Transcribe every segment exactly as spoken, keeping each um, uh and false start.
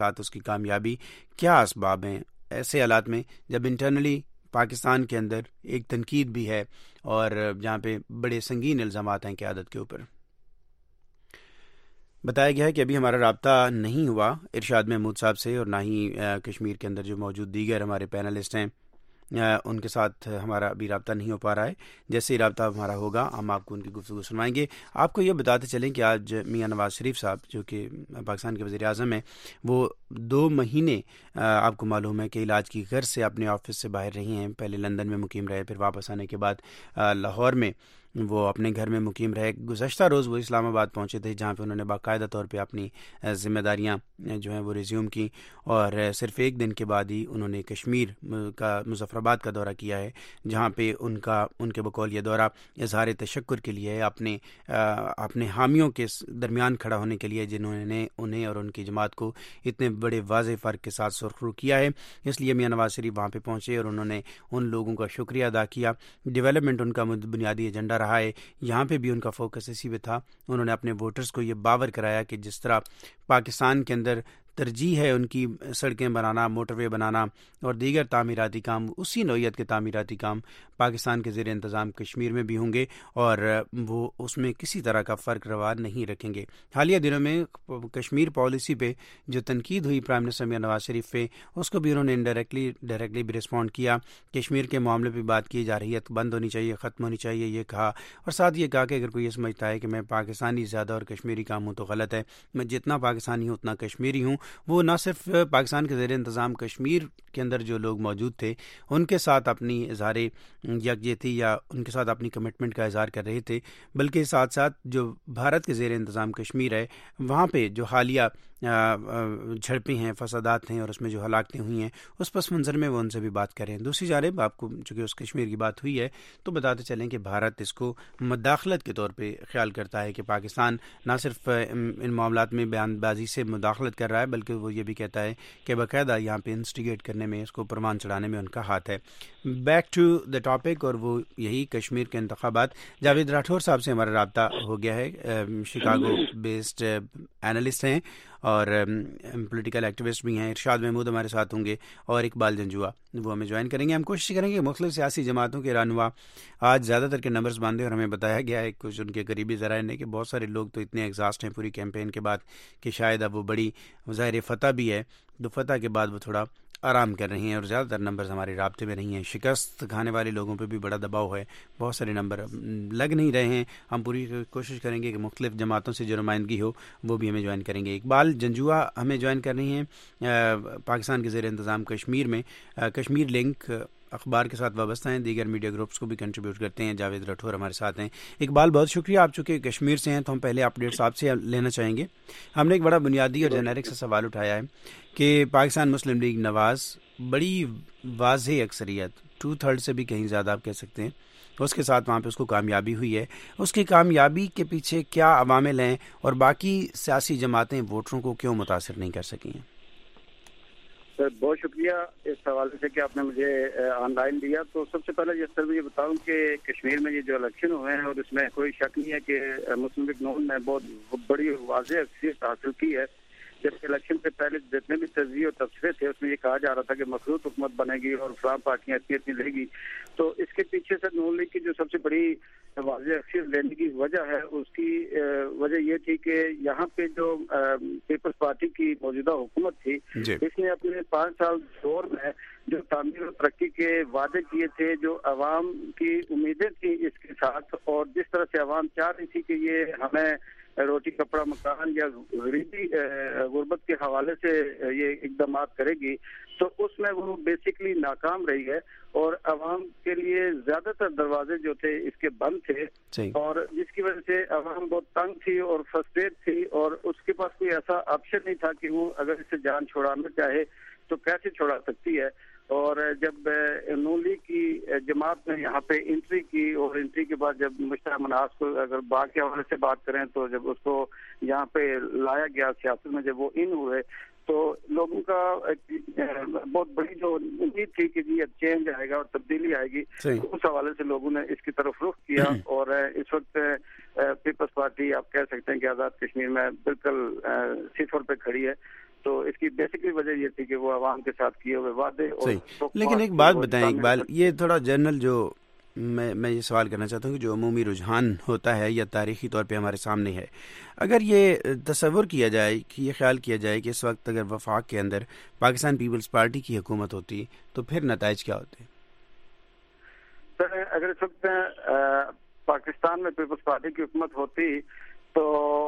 ساتھ اس کی کامیابی کیا اسباب ہیں ایسے حالات میں جب انٹرنلی پاکستان کے اندر ایک تنقید بھی ہے اور جہاں پہ بڑے سنگین الزامات ہیں قیادت کے اوپر؟ بتایا گیا ہے کہ ابھی ہمارا رابطہ نہیں ہوا ارشاد محمود صاحب سے، اور نہ ہی کشمیر کے اندر جو موجود دیگر ہمارے پینلسٹ ہیں ان کے ساتھ ہمارا ابھی رابطہ نہیں ہو پا رہا ہے۔ جیسے ہی رابطہ ہمارا ہوگا ہم آپ کو ان کی گفتگو سنوائیں گے۔ آپ کو یہ بتاتے چلیں کہ آج میاں نواز شریف صاحب جو کہ پاکستان کے وزیر اعظم ہیں، وہ دو مہینے آپ کو معلوم ہے کہ علاج کی غرض سے اپنے آفس سے باہر رہی ہیں۔ پہلے لندن میں مقیم رہے، پھر واپس آنے کے بعد لاہور میں وہ اپنے گھر میں مقیم رہے۔ گزشتہ روز وہ اسلام آباد پہنچے تھے جہاں پہ انہوں نے باقاعدہ طور پہ اپنی ذمہ داریاں جو ہیں وہ ریزیوم کی، اور صرف ایک دن کے بعد ہی انہوں نے کشمیر کا مظفر آباد کا دورہ کیا ہے، جہاں پہ ان کا ان کے بقول یہ دورہ اظہار تشکر کے لیے ہے، اپنے اپنے حامیوں کے درمیان کھڑا ہونے کے لیے جنہوں نے انہیں اور ان کی جماعت کو اتنے بڑے واضح فرق کے ساتھ سرخرو کیا ہے۔ اس لیے میاں نواز شریف وہاں پہ پہنچے اور انہوں نے ان لوگوں کا شکریہ ادا کیا۔ ڈیولپمنٹ ان کا بنیادی ایجنڈا رہا ہے، یہاں پہ بھی ان کا فوکس اسی پہ تھا۔ انہوں نے اپنے ووٹرز کو یہ باور کرایا کہ جس طرح پاکستان کے اندر ترجیح ہے ان کی سڑکیں بنانا، موٹر وے بنانا اور دیگر تعمیراتی کام، اسی نوعیت کے تعمیراتی کام پاکستان کے زیر انتظام کشمیر میں بھی ہوں گے، اور وہ اس میں کسی طرح کا فرق روا نہیں رکھیں گے۔ حالیہ دنوں میں کشمیر پالیسی پہ جو تنقید ہوئی پرائم منسٹر میاں نواز شریف پہ، اس کو بھی انہوں نے انڈائریکٹلی ڈائریکٹلی بھی رسپونڈ کیا۔ کشمیر کے معاملے پہ بات کی جا رہی ہے، بند ہونی چاہیے، ختم ہونی چاہیے، یہ کہا، اور ساتھ یہ کہا کہ اگر کوئی یہ سمجھتا ہے کہ میں پاکستانی زیادہ اور کشمیری کام ہوں تو غلط ہے۔ میں جتنا پاکستانی ہوں اتنا کشمیری ہوں۔ وہ نہ صرف پاکستان کے زیر انتظام کشمیر کے اندر جو لوگ موجود تھے ان کے ساتھ اپنی اظہار یکجہتی یا ان کے ساتھ اپنی کمٹمنٹ کا اظہار کر رہے تھے، بلکہ ساتھ ساتھ جو بھارت کے زیر انتظام کشمیر ہے وہاں پہ جو حالیہ جھڑپیں ہیں، فسادات ہیں اور اس میں جو ہلاکتیں ہوئی ہیں، اس پس منظر میں وہ ان سے بھی بات کریں۔ دوسری جانب آپ کو چونکہ اس کشمیر کی بات ہوئی ہے تو بتاتے چلیں کہ بھارت اس کو مداخلت کے طور پہ خیال کرتا ہے کہ پاکستان نہ صرف ان معاملات میں بیان بازی سے مداخلت کر رہا ہے بلکہ وہ یہ بھی کہتا ہے کہ باقاعدہ یہاں پہ انسٹیگیٹ کرنے میں، اس کو پروان چڑھانے میں ان کا ہاتھ ہے۔ بیک ٹو دا ٹاپک، اور وہ یہی کشمیر کے انتخابات۔ جاوید راٹھور صاحب سے ہمارا رابطہ ہو گیا ہے، شکاگو بیسڈ اینالسٹ ہیں اور پولیٹیکل ایکٹیوسٹ بھی ہیں۔ ارشاد محمود ہمارے ساتھ ہوں گے اور اقبال جنجوا وہ ہمیں جوائن کریں گے۔ ہم کوشش کریں گے کہ مختلف سیاسی جماعتوں کے رہنما آج زیادہ تر کے نمبرز باندھے، اور ہمیں بتایا گیا ہے کچھ ان کے قریبی ذرائع نے کہ بہت سارے لوگ تو اتنے ایگزاسٹ ہیں پوری کیمپین کے بعد کہ شاید اب وہ بڑی ظاہر فتح بھی ہے، تو فتح کے بعد وہ تھوڑا آرام کر رہی ہیں اور زیادہ تر نمبرز ہمارے رابطے میں نہیں ہیں۔ شکست کھانے والے لوگوں پہ بھی بڑا دباؤ ہے، بہت سارے نمبر لگ نہیں رہے ہیں۔ ہم پوری کوشش کریں گے کہ مختلف جماعتوں سے جو نمائندگی ہو وہ بھی ہمیں جوائن کریں گے۔ اقبال جنجوا ہمیں جوائن کر رہی ہیں پاکستان کے زیر انتظام کشمیر میں، کشمیر لنک اخبار کے ساتھ وابستہ ہیں، دیگر میڈیا گروپس کو بھی کنٹریبیوٹ کرتے ہیں۔ جاوید راٹھور ہمارے ساتھ ہیں۔ اقبال بہت شکریہ، آپ چونکہ کشمیر سے ہیں تو ہم پہلے اپڈیٹس آپ سے لینا چاہیں گے۔ ہم نے ایک بڑا بنیادی اور جنیرک سے سوال اٹھایا ہے کہ پاکستان مسلم لیگ نواز بڑی واضح اکثریت، ٹو تھرڈ سے بھی کہیں زیادہ آپ کہہ سکتے ہیں، اس کے ساتھ وہاں پہ اس کو کامیابی ہوئی ہے۔ اس کی کامیابی کے پیچھے کیا عوامل ہیں اور باقی سیاسی جماعتیں ووٹروں کو کیوں متاثر نہیں کر سکی ہیں؟ سر بہت شکریہ اس حوالے سے کہ آپ نے مجھے آن لائن دیا۔ تو سب سے پہلے یہ سر یہ بتاؤں کہ کشمیر میں یہ جو الیکشن ہوئے ہیں اور اس میں کوئی شک نہیں ہے کہ مسلم لیگ نون نے بہت بڑی واضح اکثریت حاصل کی ہے، جبکہ الیکشن سے پہلے جتنے بھی تجزیے اور تبصرے تھے اس میں یہ کہا جا رہا تھا کہ مخلوط حکومت بنے گی اور فلاں پارٹیاں اتنی اتنی لے گی۔ تو اس کے پیچھے سے نون لیگ کی جو سب سے بڑی واضح اکثریت لینے کی وجہ ہے، اس کی وجہ یہ تھی کہ یہاں پہ جو پیپلز پارٹی کی موجودہ حکومت تھی جی. اس نے اپنے پانچ سال دور میں جو تعمیر و ترقی کے وعدے کیے تھے، جو عوام کی امیدیں تھیں اس کے ساتھ، اور جس طرح سے عوام چاہ رہی تھی کہ یہ ہمیں روٹی کپڑا مکان یا غریبی غربت کے حوالے سے یہ اقدامات کرے گی، تو اس میں وہ بیسکلی ناکام رہی ہے، اور عوام کے لیے زیادہ تر دروازے جو تھے اس کے بند تھے، اور جس کی وجہ سے عوام بہت تنگ تھی اور فرسٹریٹ تھی، اور اس کے پاس کوئی ایسا آپشن نہیں تھا کہ وہ اگر اس سے جان چھڑانا چاہے تو کیسے چھڑا سکتی ہے۔ اور جب نون لیگ کی جماعت نے یہاں پہ انٹری کی، اور انٹری کے بعد جب مشتبہ مناس کو اگر باغ کے حوالے سے بات کریں تو جب اس کو یہاں پہ لایا گیا سیاست میں، جب وہ ان ہوئے تو لوگوں کا بہت بڑی جو امید تھی کہ جی اب چینج آئے گا اور تبدیلی آئے گی، اس حوالے سے لوگوں نے اس کی طرف رخ کیا، اور اس وقت پیپلز پارٹی آپ کہہ سکتے ہیں کہ آزاد کشمیر میں بالکل صفر پہ کھڑی ہے۔ تو اس کی بیسکلی وجہ یہ تھی کہ وہ عوام کے ساتھ کیے ہوئے وعدے اور لیکن ایک بات بتائیں اقبال, یہ تھوڑا جنرل جو میں میں یہ سوال کرنا چاہتا ہوں کہ جو عمومی رجحان ہوتا ہے یا تاریخی طور پہ ہمارے سامنے ہے, اگر یہ تصور کیا جائے کہ یہ خیال کیا جائے کہ اس وقت اگر وفاق کے اندر پاکستان پیپلز پارٹی کی حکومت ہوتی تو پھر نتائج کیا ہوتے؟ سر اگر اس وقت پاکستان میں پیپلز پارٹی کی حکومت ہوتی تو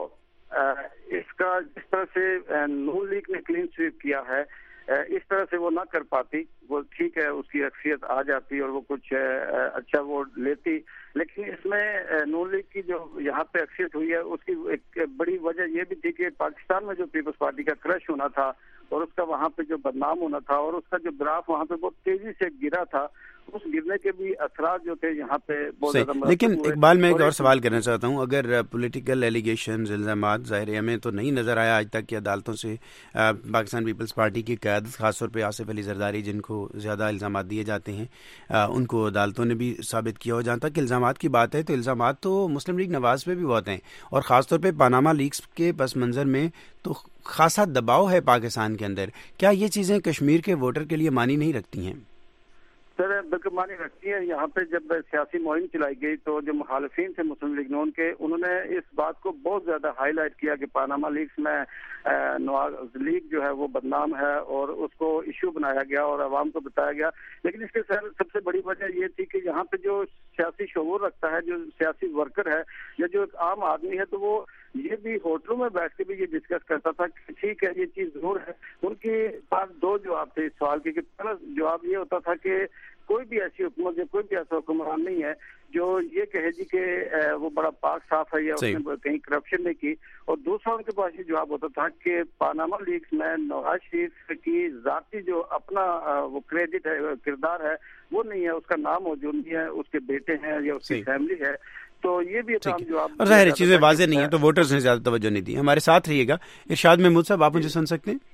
اس کا جس طرح سے نون لیگ نے کلین سویپ کیا ہے اس طرح سے وہ نہ کر پاتی. وہ ٹھیک ہے اس کی اکثریت آ جاتی اور وہ کچھ اچھا ووٹ لیتی, لیکن اس میں نون لیگ کی جو یہاں پہ اکثریت ہوئی ہے اس کی ایک بڑی وجہ یہ بھی تھی کہ پاکستان میں جو پیپلز پارٹی کا کرش ہونا تھا اور اس کا وہاں پہ جو بدنام ہونا تھا اور اس کا جو گراف وہاں پہ بہت تیزی سے گرا تھا, اس گرنے کے بھی اثرات جو تھے یہاں پہ بہت زیادہ. لیکن اقبال میں ایک اور سوال کرنا چاہتا ہوں, اگر پولیٹیکل ایلیگیشنز الزامات ظاہر ہمیں تو نہیں نظر آیا آج تک کہ عدالتوں سے پاکستان پیپلز پارٹی کی قیادت خاص طور پہ آصف علی زرداری جن کو زیادہ الزامات دیے جاتے ہیں ان کو عدالتوں نے بھی ثابت کیا ہو. جہاں تک الزامات کی بات ہے تو الزامات تو مسلم لیگ نواز پہ بھی بہت ہیں اور خاص طور پہ پاناما لیکس کے پس منظر میں تو خاصا دباؤ ہے پاکستان کے اندر. کیا یہ چیزیں کشمیر کے ووٹر کے لیے معنی نہیں رکھتی ہیں؟ سر بالکل معنی رکھتی ہے. یہاں پہ جب سیاسی مہم چلائی گئی تو جو مخالفین تھے مسلم لیگ نون کے, انہوں نے اس بات کو بہت زیادہ ہائی لائٹ کیا کہ پاناما لیکس میں نواز لیگ جو ہے وہ بدنام ہے اور اس کو ایشو بنایا گیا اور عوام کو بتایا گیا. لیکن اس کے سر سب سے بڑی وجہ یہ تھی کہ یہاں پہ جو سیاسی شعور رکھتا ہے, جو سیاسی ورکر ہے یا جو ایک عام آدمی ہے, تو وہ یہ بھی ہوٹلوں میں بیٹھ کے بھی یہ ڈسکس کرتا تھا کہ ٹھیک ہے یہ چیز ضرور ہے. ان کے پاس دو جواب تھے اس سوال کے. پہلا جواب یہ ہوتا تھا کہ کوئی بھی ایسی حکومت یا کوئی بھی ایسا حکمران نہیں ہے جو یہ کہے جی کہ وہ بڑا پاک صاف ہے یا اس نے کہیں کرپشن نہیں کی. اور دوسرا ان کے پاس یہ جواب ہوتا تھا کہ پاناما لیکس میں نواز شریف کی ذاتی جو اپنا وہ کریڈٹ ہے, کردار ہے, وہ نہیں ہے, اس کا نام موجود نہیں ہے, اس کے بیٹے ہیں یا اس کی فیملی ہے. تو یہ بھی تمام جواب اور ظاہر چیزیں واضح نہیں ہیں تو ووٹرز نے زیادہ توجہ نہیں دی. ہمارے ساتھ رہیے گا. ارشاد محمود صاحب آپ مجھے سن سکتے ہیں؟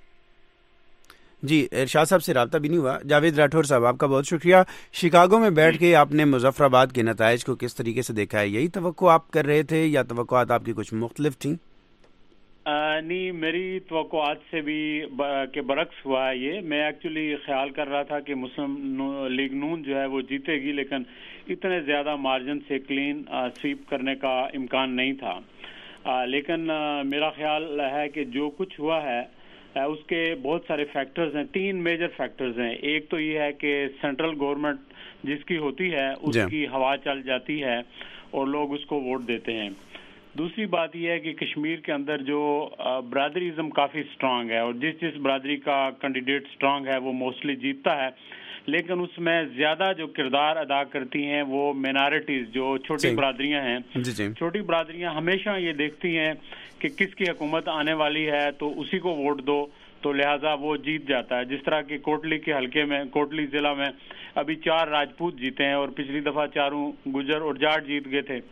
جی ارشاد صاحب سے رابطہ بھی نہیں ہوا. جاوید راٹھور صاحب آپ کا بہت شکریہ. شکاگو میں بیٹھ کے آپ نے مظفر آباد کے نتائج کو کس طریقے سے دیکھا ہے؟ یہی توقع آپ کر رہے تھے یا توقعات آپ کی کچھ مختلف تھیں؟ نہیں, میری توقعات سے بھی کے برعکس ہوا ہے. یہ میں ایکچولی خیال کر رہا تھا کہ مسلم لیگ نون جو ہے وہ جیتے گی, لیکن اتنے زیادہ مارجن سے کلین سویپ کرنے کا امکان نہیں تھا. لیکن میرا خیال ہے کہ جو کچھ ہوا ہے اس کے بہت سارے فیکٹرز ہیں. تین میجر فیکٹرز ہیں. ایک تو یہ ہے کہ سینٹرل گورنمنٹ جس کی ہوتی ہے اس کی ہوا چل جاتی ہے اور لوگ اس کو ووٹ دیتے ہیں. دوسری بات یہ ہے کہ کشمیر کے اندر جو برادریزم کافی سٹرانگ ہے اور جس جس برادری کا کینڈیڈیٹ سٹرانگ ہے وہ موسٹلی جیتتا ہے, لیکن اس میں زیادہ جو کردار ادا کرتی ہیں وہ مینارٹیز, جو چھوٹی برادریاں ہیں. چھوٹی برادریاں ہمیشہ یہ دیکھتی ہیں کہ کس کی حکومت آنے والی ہے تو اسی کو ووٹ دو, تو لہٰذا وہ جیت جاتا ہے. جس طرح کہ کوٹلی کے حلقے میں, کوٹلی ضلع میں ابھی چار راجپوت جیتے ہیں اور پچھلی دفعہ چاروں گجر اور جاٹ جیت گئے تھے.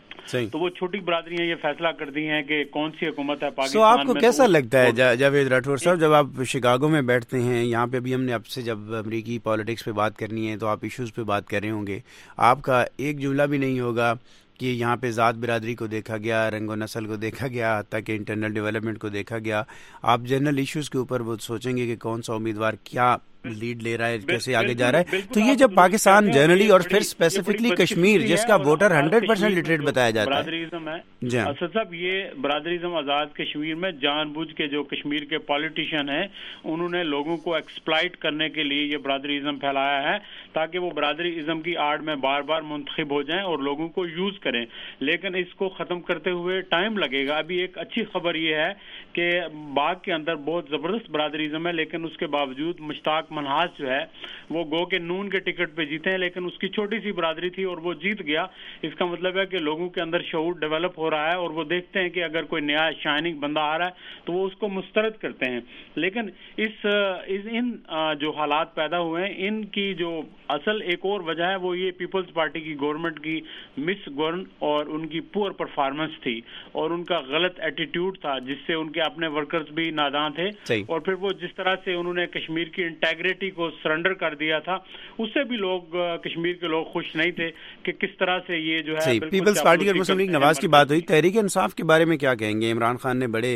تو وہ چھوٹی برادریاں یہ فیصلہ کرتی ہیں کہ کون سی حکومت ہے پاکستان میں. تو آپ کو کیسا لگتا ہے جاوید راٹھور صاحب, جب آپ شکاگو میں بیٹھتے ہیں, یہاں پہ بھی ہم نے آپ سے جب امریکی پالیٹکس پہ بات کرنی ہے تو آپ ایشوز پہ بات کر رہے ہوں گے, آپ کا ایک جملہ بھی نہیں ہوگا کہ یہاں پہ ذات برادری کو دیکھا گیا, رنگ و نسل کو دیکھا گیا, حتیٰ کہ انٹرنل ڈیولپمنٹ کو دیکھا گیا. آپ جنرل ایشوز کے اوپر وہ سوچیں گے کہ کون سا امیدوار کیا لیڈ لے رہا ہے, کیسے آگے جا رہا ہے. تو یہ جب پاکستان جنرلی اور پھر اسپیسیفکلی کشمیر جس کا ووٹر ہنڈریڈ پرسینٹ لٹریٹ بتایا جاتا ہے, برادریزم ہے اسد صاحب, یہ برادریزم آزاد کشمیر میں جان بوجھ کے جو کشمیر کے پالیٹیشین ہیں انہوں نے لوگوں کو ایکسپلائٹ کرنے کے لیے یہ برادریزم پھیلایا ہے تاکہ وہ برادریزم کی آڑ میں بار بار منتخب ہو جائیں اور لوگوں کو یوز کریں. لیکن اس کو ختم کرتے ہوئے ٹائم لگے گا. ابھی ایک اچھی خبر یہ ہے کہ باغ کے اندر بہت زبردست برادریزم ہے, لیکن اس کے باوجود مشتاق منہاس جو ہے وہ گو کے نون کے ٹکٹ پہ جیتے ہیں, لیکن اس کی چھوٹی سی برادری تھی اور وہ جیت گیا. اس کا مطلب ہے کہ لوگوں کے اندر شعور ڈیولپ ہو رہا ہے اور وہ دیکھتے ہیں کہ اگر کوئی نیا شائننگ بندہ آ رہا ہے تو وہ اس کو مسترد کرتے ہیں. لیکن اس ان جو حالات پیدا ہوئے ہیں ان کی جو اصل ایک اور وجہ ہے وہ یہ پیپلز پارٹی کی گورنمنٹ کی مس گورن اور ان کی پور پرفارمنس تھی اور ان کا غلط ایٹیٹیوڈ تھا جس سے ان کے اپنے ورکرز بھی ناداں تھے. اور پھر وہ جس طرح سے انہوں نے کشمیر کی انٹیگریٹی کو سرنڈر کر دیا تھا اس سے بھی لوگ کشمیر کے لوگ خوش نہیں تھے کہ کس طرح سے یہ جو ہے پیپلز پارٹی اور مسلم لیگ نواز کی بات ہوئی. تحریک انصاف کے بارے میں کیا کہیں گے؟ عمران خان نے بڑے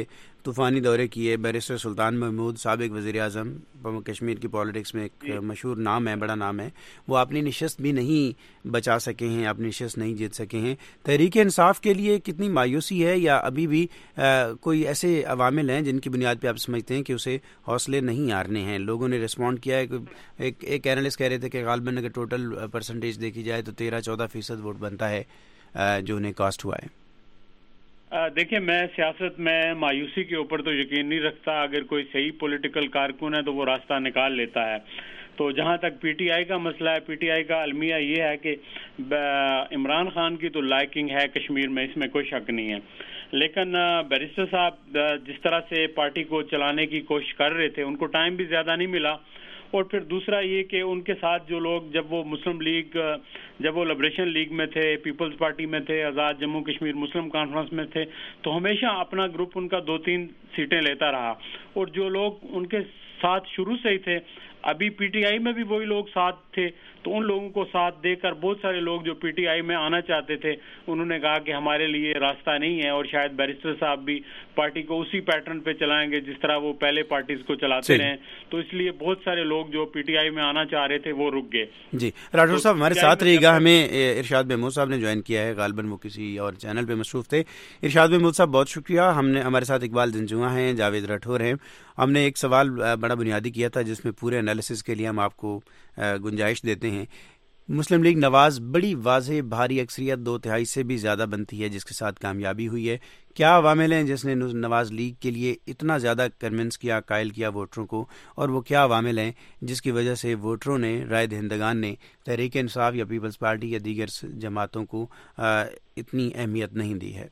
طوفانی دورے کیے. بیرسٹر سلطان محمود سابق وزیر اعظم کشمیر کی پالیٹکس میں ایک مشہور نام ہے, بڑا نام ہے, وہ اپنی نشست بھی نہیں بچا سکے ہیں, اپنی نشست نہیں جیت سکے ہیں. تحریک انصاف کے لیے کتنی مایوسی ہے, یا ابھی بھی کوئی ایسے عوامل ہیں جن کی بنیاد پہ آپ سمجھتے ہیں کہ اسے حوصلے نہیں ہارنے ہیں؟ لوگوں نے رسپونڈ کیا ہے. ایک ایک اینالسٹ کہہ رہے تھے کہ غالباً اگر ٹوٹل پرسنٹیج دیکھی جائے تو تیرہ چودہ فیصد ووٹ بنتا ہے جو انہیں کاسٹ ہوا ہے. دیکھیں, میں سیاست میں مایوسی کے اوپر تو یقین نہیں رکھتا. اگر کوئی صحیح پولیٹیکل کارکن ہے تو وہ راستہ نکال لیتا ہے. تو جہاں تک پی ٹی آئی کا مسئلہ ہے, پی ٹی آئی کا المیہ یہ ہے کہ عمران خان کی تو لائکنگ ہے کشمیر میں, اس میں کوئی شک نہیں ہے. لیکن بیرسٹر صاحب جس طرح سے پارٹی کو چلانے کی کوشش کر رہے تھے, ان کو ٹائم بھی زیادہ نہیں ملا. اور پھر دوسرا یہ کہ ان کے ساتھ جو لوگ, جب وہ مسلم لیگ, جب وہ لبریشن لیگ میں تھے, پیپلز پارٹی میں تھے, آزاد جموں کشمیر مسلم کانفرنس میں تھے, تو ہمیشہ اپنا گروپ ان کا دو تین سیٹیں لیتا رہا. اور جو لوگ ان کے ساتھ شروع سے ہی تھے, ابھی پی ٹی آئی میں بھی وہی لوگ ساتھ تھے, تو ان لوگوں کو ساتھ دے کر بہت سارے لوگ جو پی ٹی آئی میں آنا چاہتے تھے, انہوں نے کہا کہ ہمارے لیے راستہ نہیں ہے, اور شاید بیرسٹر صاحب بھی پارٹی کو اسی پیٹرن پہ چلائیں گے جس طرح وہ پہلے پارٹیز کو چلاتے رہے. تو اس لیے بہت سارے لوگ جو پی ٹی آئی میں آنا چاہ رہے تھے وہ رک گئے. جی راٹھور صاحب ہمارے ساتھ رہیے گا. ہمیں ارشاد محمود صاحب نے جوائن کیا ہے, غالباً وہ کسی اور چینل پہ مصروف تھے. ارشاد محمود صاحب بہت شکریہ. ہم نے ہمارے ساتھ اقبال جنجوعہ ہیں, جاوید راٹھور ہیں. ہم نے ایک سوال بڑا بنیادی کیا تھا جس میں پورے انالیسس کے لیے ہم آپ کو گنجائش دیتے ہیں. مسلم لیگ نواز بڑی واضح بھاری اکثریت دو تہائی سے بھی زیادہ بنتی ہے جس کے ساتھ کامیابی ہوئی ہے. کیا عوامل ہیں جس نے نواز لیگ کے لیے اتنا زیادہ کنونس کیا, قائل کیا ووٹروں کو, اور وہ کیا عوامل ہیں جس کی وجہ سے ووٹروں نے, رائے دہندگان نے تحریک انصاف یا پیپلز پارٹی یا دیگر جماعتوں کو اتنی اہمیت نہیں دی ہے؟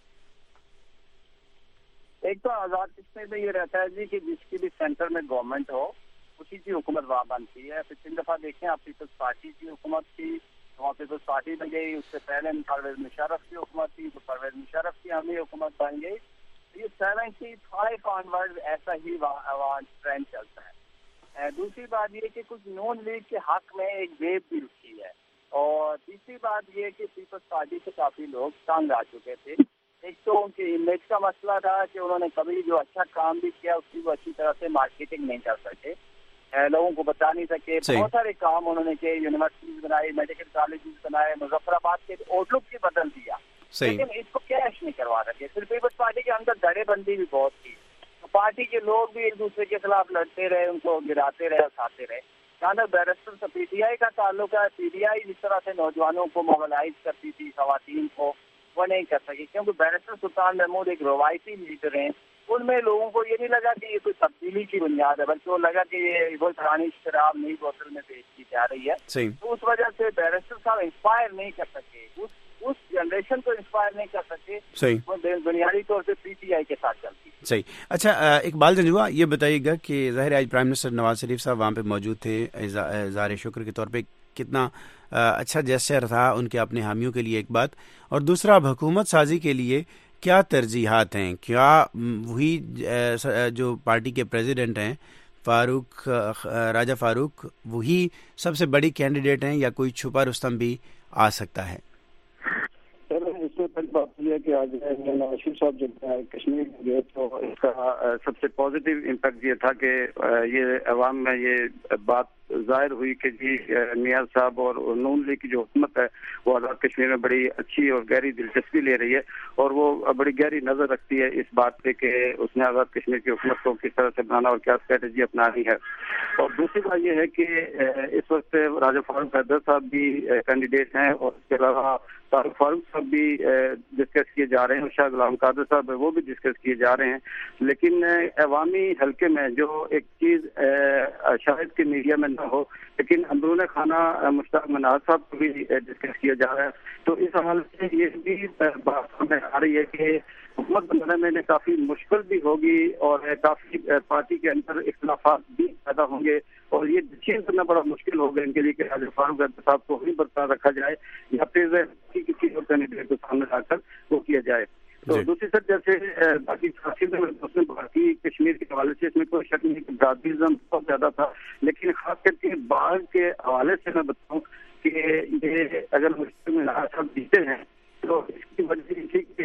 ایک تو آزاد کشمیر میں یہ رہتا ہے جی کہ جس کی بھی سینٹر میں گورنمنٹ ہو اسی کی حکومت وہاں بنتی ہے. پچھلی دفعہ دیکھیں آپ, پیپلز پارٹی کی حکومت تھی, وہاں پیپلز پارٹی بن گئی. اس سے پہلے پرویز مشرف کی حکومت تھی, تو پرویز مشرف کی ہمیں حکومت بن گئی. یہ سیونٹی فائیو آنورڈ ایسا ہی وہاں ٹرینڈ چلتا ہے. دوسری بات یہ کہ کچھ نون لیگ کے حق میں ایک ویو بھی رکی ہے. اور تیسری بات یہ کہ پیپلز پارٹی سے کافی لوگ تنگ آ چکے تھے. ایک تو ان کے امیج کا مسئلہ تھا کہ انہوں نے کبھی جو اچھا کام بھی کیا اس کی وہ اچھی طرح سے مارکیٹنگ نہیں کر سکے, لوگوں کو بتا نہیں سکے. بہت سارے کام انہوں نے کیے, یونیورسٹیز بنائی, میڈیکل کالجز بنائے, مظفر آباد کے آؤٹ لک بھی بدل دیا, لیکن اس کو کیش نہیں کروا سکے. پھر پیپلز پارٹی کے اندر دھڑے بندی بھی بہت تھی. پارٹی کے لوگ بھی ایک دوسرے کے خلاف لڑتے رہے, ان کو گراتے رہے, اٹھاتے رہے. جہاں تک بیرسٹر سے پی ٹی آئی کا تعلق ہے, پی ٹی آئی جس طرح سے نوجوانوں کو موبلائز کرتی تھی, خواتین کو, وہ نہیں کر سکی, کیونکہ بیرسٹر سلطان محمود ایک روایتی لیڈر ہیں. ان میں لوگوں کو یہ نہیں لگا کہ یہ کوئی تبدیلی کی بنیاد ہے, بلکہ وہ لگا کہ یہ وہ پرانی شراب نئی بوتل میں بیچ کی جا رہی ہے. تو اس وجہ سے بیرسٹر صاحب انسپائر نہیں کر سکے, اس اس جنریشن کو انسپائر نہیں کر سکے. وہ بنیادی طور سے پی ٹی آئی کے ساتھ چلتی. صحیح. اچھا اقبال جنجوعہ, یہ بتائیے گا کہ ظاہر آج پرائم منسٹر نواز شریف صاحب وہاں پہ موجود تھے, اظہار شکر کے طور پہ کتنا اچھا جیسچر تھا ان کے اپنے حامیوں کے لیے, ایک بات. اور دوسرا, اب حکومت سازی کے لیے کیا ترجیحات ہیں؟ کیا وہی جو پارٹی کے پریزیڈنٹ ہیں فاروق راجہ فاروق وہی سب سے بڑی کینڈیڈیٹ ہیں, یا کوئی چھپا رستم بھی آ سکتا ہے؟ اس میں پہلی بات یہ ہے کہ آج نواز شریف صاحب جب کشمیر گئے تو اس کا سب سے پازیٹیو امپیکٹ یہ تھا کہ یہ عوام میں یہ بات ظاہر ہوئی کہ جی نیاز صاحب اور نون لیگ کی جو حکومت ہے وہ آزاد کشمیر میں بڑی اچھی اور گہری دلچسپی لے رہی ہے, اور وہ بڑی گہری نظر رکھتی ہے اس بات پہ کہ اس نے آزاد کشمیر کی حکومت کو کس طرح سے بنانا اور کیا اسٹریٹجی اپنانی ہے. اور دوسری بات یہ ہے کہ اس وقت راجہ فاروق حیدر صاحب بھی کینڈیڈیٹ ہیں, اور اس کے علاوہ فاروق فاروق صاحب بھی ڈسکس کیے جا رہے ہیں, اور شاہ غلام قادر صاحب وہ بھی ڈسکس کیے جا رہے ہیں. لیکن عوامی حلقے میں جو ایک چیز شاید کہ میڈیا میں نہ ہو, لیکن اندرون خانہ مشتاق مناز صاحب کو بھی ڈسکس کیا جا رہا ہے. تو اس حوالے سے یہ بھی بات سامنے آ رہی ہے کہ حکومت بنانے میں کافی مشکل بھی ہوگی, اور کافی پارٹی کے اندر اختلافات بھی پیدا ہوں گے, اور یہ ڈسیزن کرنا بڑا مشکل ہوگا ان کے لیے کہ راجہ فاروق صاحب کو ہی برقرار رکھا جائے یا پھر کسی اور کینڈیڈیٹ کو سامنے لا کر وہ کیا جائے. تو دوسری طرف جیسے باقی مسلم بھارتی کشمیر کے حوالے سے اس میں کوئی شک نہیں کہ برادریزم بہت زیادہ تھا, لیکن خاص کر کے باغ کے حوالے سے میں بتاؤں کہ یہ اگر مسلم نواز صاحب جیتے ہیں تو اس کی وجہ یہ تھی کہ اس سے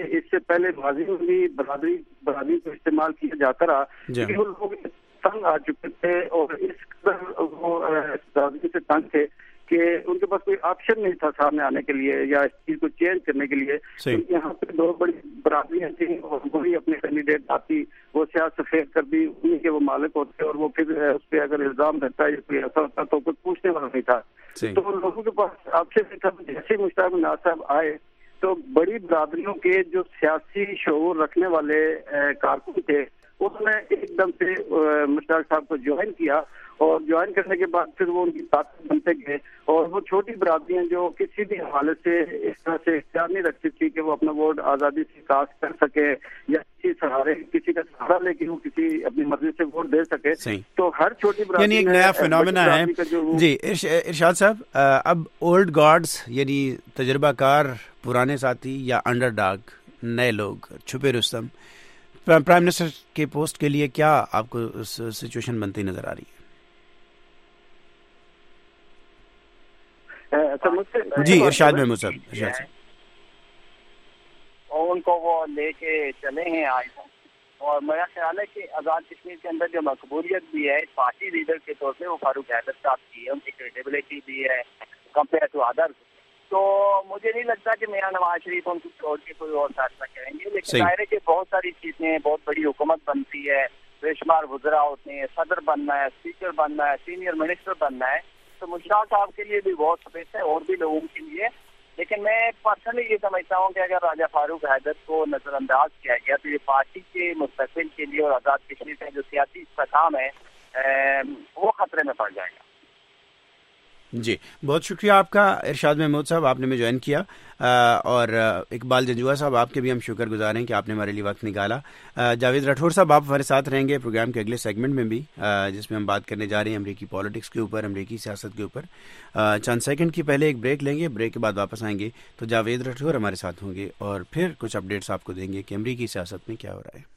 پہلے ماضی میں بھی برادری برادری کو استعمال کیا جاتا رہا، لیکن وہ لوگ تنگ آ چکے تھے اور اس قدر وہ برادری سے تنگ تھے کہ ان کے پاس کوئی آپشن نہیں تھا سامنے آنے کے لیے یا اس چیز کو چینج کرنے کے لیے. یہاں پہ دو بڑی برادریاں تھیں اور وہی اپنے کینڈیڈیٹ آتی، وہ سیاہ سفید کر دی، انہیں کے وہ مالک ہوتے اور وہ پھر اس پہ اگر الزام رہتا ہے یا کوئی ایسا ہوتا تو کچھ پوچھنے والا نہیں تھا. تو لوگوں کے پاس آپشن نہیں تھا. جیسے مشتاق نواز صاحب آئے تو بڑی برادریوں کے جو سیاسی شعور رکھنے والے کارکن تھے انہوں نے ایک دم سے مشتاق صاحب کو جوائن کیا اور جوائن کرنے کے بعد پھر وہ ان کی طاقت بنتے گئے. اور وہ چھوٹی برادریاں جو کسی بھی حوالے سے اس طرح سے اختیار نہیں رکھتی تھی کہ وہ اپنا ووٹ آزادی سے کاسٹ کر سکے یا کسی سہارے کسی کا سہارا لے کے وہ کسی اپنی مرضی سے ووٹ دے سکے، تو ہر چھوٹی برادری یعنی ایک نیا فینومینا ہے. جی ارشاد صاحب، اب اولڈ گارڈز یعنی تجربہ کار پرانے ساتھی یا انڈر ڈاگ نئے لوگ چھپے رستم پرائم منسٹر کے پوسٹ کے لیے کیا آپ کو سچویشن بنتی نظر آ رہی ہے؟ جی ارشاد محمود صاحب، ارشاد صاحب. اور ان کو وہ لے کے چلے ہیں آج، اور میرا خیال ہے کہ آزاد کشمیر کے اندر جو مقبولیت بھی ہے پارٹی لیڈر کے طور پہ وہ فاروق حیدر صاحب کی ہے، ان کی کریڈیبلٹی بھی ہے کمپیئر ٹو ادر. تو مجھے نہیں لگتا کہ میاں نواز شریف ان کو چھوڑ کے کوئی اور فیصلہ کریں گے، لیکن ظاہر ہے کہ بہت ساری چیزیں، بہت بڑی حکومت بنتی ہے، بے شمار وزراء ہوتے ہیں، صدر بننا ہے، اسپیکر بننا ہے، سینئر منسٹر بننا ہے، تو مشتاق صاحب کے لیے بھی بہت سپیس ہے اور بھی لوگوں کے لیے. لیکن میں پرسنلی یہ سمجھتا ہوں کہ اگر راجہ فاروق حیدر کو نظر انداز کیا گیا تو یہ پارٹی کے مستقبل کے لیے اور آزاد کشمیر کا جو سیاسی استحکام ہے وہ خطرے میں پڑ جائے گا. جی بہت شکریہ آپ کا ارشاد محمود صاحب، آپ نے میں جوائن کیا. اور اقبال جنجوعہ صاحب آپ کے بھی ہم شکر گزار ہیں کہ آپ نے ہمارے لیے وقت نکالا. جاوید راٹھور صاحب آپ ہمارے ساتھ رہیں گے پروگرام کے اگلے سیگمنٹ میں بھی، جس میں ہم بات کرنے جا رہے ہیں امریکی پالیٹکس کے اوپر، امریکی سیاست کے اوپر. چند سیکنڈ کی پہلے ایک بریک لیں گے، بریک کے بعد واپس آئیں گے تو جاوید راٹھور ہمارے ساتھ ہوں گے اور پھر کچھ اپڈیٹس آپ کو دیں گے کہ امریکی سیاست میں کیا ہو رہا ہے.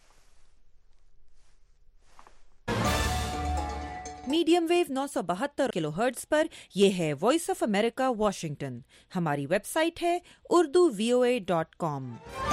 میڈیم ویو نو سو بہتر کلو ہرٹز پر یہ ہے وائس آف امریکہ واشنگٹن. ہماری ویب سائٹ ہے Urdu V O A dot com.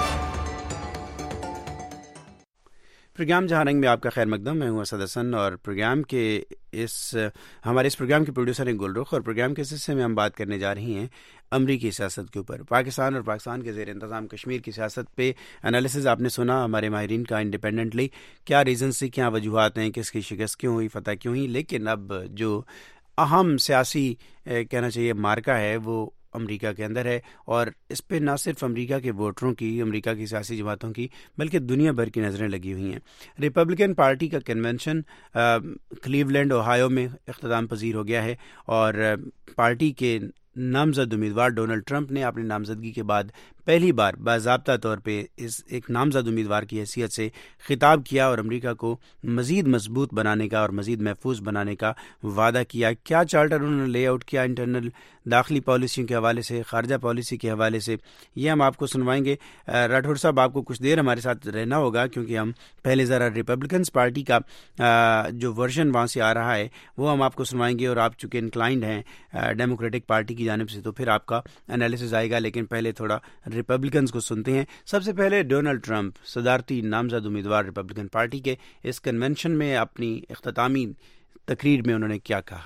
Program جہاں رنگ میں آپ کا خیر مقدم. میں ہوں اسد حسن اور پروگرام کے اس ہمارے اس پروگرام کے پروڈیوسر ہیں گل رخ، اور پروگرام کے اس حصے میں ہم بات کرنے جا رہی ہیں امریکی سیاست کے اوپر. پاکستان اور پاکستان کے زیر انتظام کشمیر کی سیاست پہ انالیسز آپ نے سنا ہمارے ماہرین کا انڈیپینڈنٹلی، کیا ریزنس تھی، کیا وجوہات ہیں، کس کی شکست کیوں ہوئی، فتح کیوں ہوئی. لیکن اب جو اہم سیاسی کہنا چاہیے مارکا ہے وہ امریکہ کے اندر ہے، اور اس پہ نہ صرف امریکہ کے ووٹروں کی، امریکہ کی سیاسی جماعتوں کی، بلکہ دنیا بھر کی نظریں لگی ہوئی ہیں. ریپبلکن پارٹی کا کنونشن کلیولینڈ اوہایو میں اختتام پذیر ہو گیا ہے، اور پارٹی کے نامزد امیدوار ڈونلڈ ٹرمپ نے اپنی نامزدگی کے بعد پہلی بار باضابطہ طور پہ اس ایک نامزد امیدوار کی حیثیت سے خطاب کیا اور امریکہ کو مزید مضبوط بنانے کا اور مزید محفوظ بنانے کا وعدہ کیا. کیا چارٹر انہوں نے لے آؤٹ کیا انٹرنل داخلی پالیسیوں کے حوالے سے، خارجہ پالیسی کے حوالے سے، یہ ہم آپ کو سنوائیں گے. راٹھور صاحب آپ کو کچھ دیر ہمارے ساتھ رہنا ہوگا کیونکہ ہم پہلے ذرا ریپبلکنس پارٹی کا جو ورژن وہاں سے آ رہا ہے وہ ہم آپ کو سنوائیں گے، اور آپ چونکہ انکلائنڈ ہیں ڈیموکریٹک پارٹی کی جانب سے تو پھر آپ کا انالیسز آئے گا. لیکن پہلے تھوڑا ریپبلکنز کو سنتے ہیں. سب سے پہلے ڈونلڈ ٹرمپ صدارتی نامزد امیدوار ریپبلکن پارٹی کے اس کنونشن میں اپنی اختتامی تقریر میں انہوں نے کیا کہا.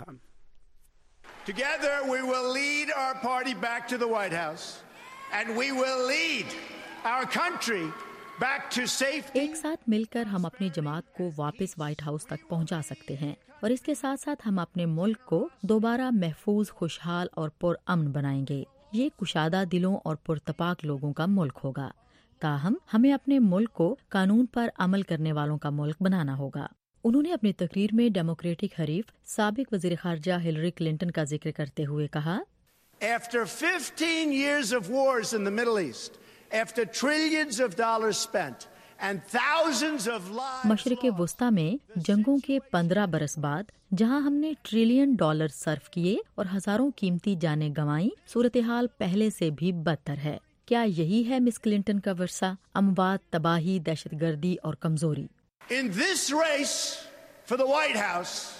Together we will lead our party back to the White House and we will lead our country back to safety. ایک ساتھ مل کر ہم اپنی جماعت کو واپس وائٹ ہاؤس تک پہنچا سکتے ہیں، اور اس کے ساتھ ساتھ ہم اپنے ملک کو دوبارہ محفوظ، خوشحال اور پرامن بنائیں گے. یہ کشادہ دلوں اور پرتپاک لوگوں کا ملک ہوگا. تاہم ہمیں اپنے ملک کو قانون پر عمل کرنے والوں کا ملک بنانا ہوگا. انہوں نے اپنی تقریر میں ڈیموکریٹک حریف سابق وزیر خارجہ ہلری کلنٹن کا ذکر کرتے ہوئے کہا، After fifteen years of wars in the Middle East, after trillions of dollars spent and thousands of lives, مشرق وسطی میں جنگوں کے پندرہ برس بعد جہاں ہم نے ٹریلین ڈالر صرف کیے اور ہزاروں قیمتی جانیں گنوائیں، صورتحال پہلے سے بھی بدتر ہے. کیا یہی ہے مس کلنٹن کا ورثہ؟ اموات، تباہی، دہشت گردی اور کمزوری. In this race for the White House,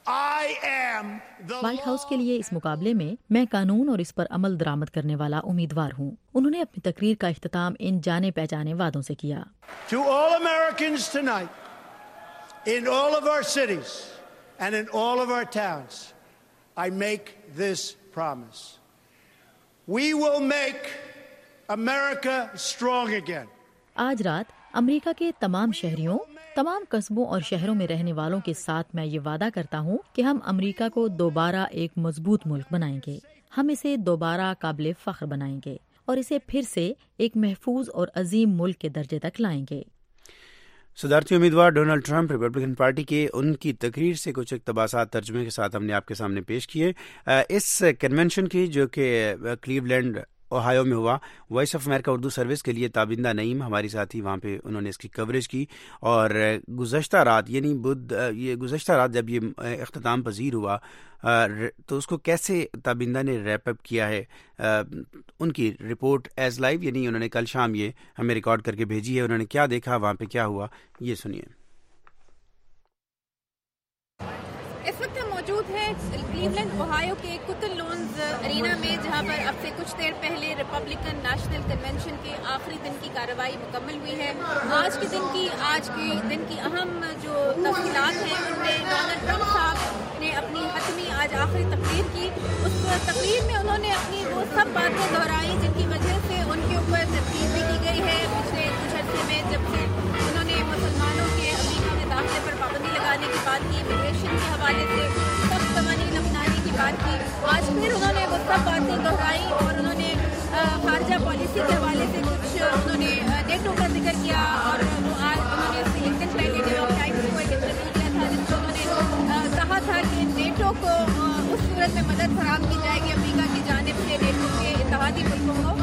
White House کے لیے اس مقابلے میں میں قانون اور اس پر عمل درآمد کرنے والا امیدوار ہوں. انہوں نے اپنی تقریر کا اختتام ان جانے پہچانے وعدوں سے کیا. To all Americans tonight, in all of our cities and in all of our towns, I make this promise. We will make America strong again. آج رات امریکہ کے تمام شہریوں، تمام قصبوں اور شہروں میں رہنے والوں کے ساتھ میں یہ وعدہ کرتا ہوں کہ ہم امریکہ کو دوبارہ ایک مضبوط ملک بنائیں گے. ہم اسے دوبارہ قابل فخر بنائیں گے اور اسے پھر سے ایک محفوظ اور عظیم ملک کے درجے تک لائیں گے. صدارتی امیدوار ڈونلڈ ٹرمپ ریپبلکن پارٹی کے ان کی تقریر سے کچھ اقتباسات ترجمے کے ساتھ ہم نے آپ کے سامنے پیش کیے. اس کنونشن کی جو کہ کلیولینڈ اوہایو میں ہوا، voice of America Urdu service کے لیے تابندہ نعیم ہماری ساتھی وہاں پہ انہوں نے اس کی کوریج کی، اور گزشتہ رات یعنی بدھ یہ گزشتہ رات جب یہ اختتام پذیر ہوا تو اس کو کیسے تابندہ نے ریپ اپ کیا ہے. ان کی رپورٹ ایز لائیو یعنی انہوں نے کل شام یہ ہمیں ریکارڈ کر کے بھیجی ہے. انہوں نے کیا دیکھا، وہاں پہ کیا ہوا، یہ سنیے. اس وقت ہم موجود ہیں کلیولینڈ اوہایو کے کتن لونز ارینا میں، جہاں پر اب سے کچھ دیر پہلے ریپبلکن نیشنل کنونشن کے آخری دن کی کارروائی مکمل ہوئی ہے. آج کے دن کی آج کے دن کی اہم جو تفصیلات ہیں ان میں ڈونلڈ ٹرمپ صاحب نے اپنی حتمی آج آخری تقریر کی. اس تقریر میں انہوں نے اپنی وہ سب باتیں دہرائی جن کی وجہ سے ان کے اوپر تنقید بھی کی گئی ہے پچھلے کچھ عرصے میں، جب سے انہوں نے مسلمانوں کے امریکہ میں داخلے پر پابندی لگانے کی بات کی، امیگریشن کے حوالے سے سخت قوانین اپنانے کی بات کی. آج پھر انہوں نے وہ سب باتیں دہرائی اور انہوں نے خارجہ پالیسی کے حوالے سے کچھ انہوں نے نیٹو کا ذکر کیا، اور آج انہوں نے اس سے ایک دن پہلے نیو یارک ٹائمز کو ایک انٹرویو کیا تھا جس میں انہوں نے کہا تھا کہ نیٹو کو اس صورت میں مدد فراہم کی جائے گی امریکہ کی جانب سے نیٹو کے اتحادی ملکوں کو،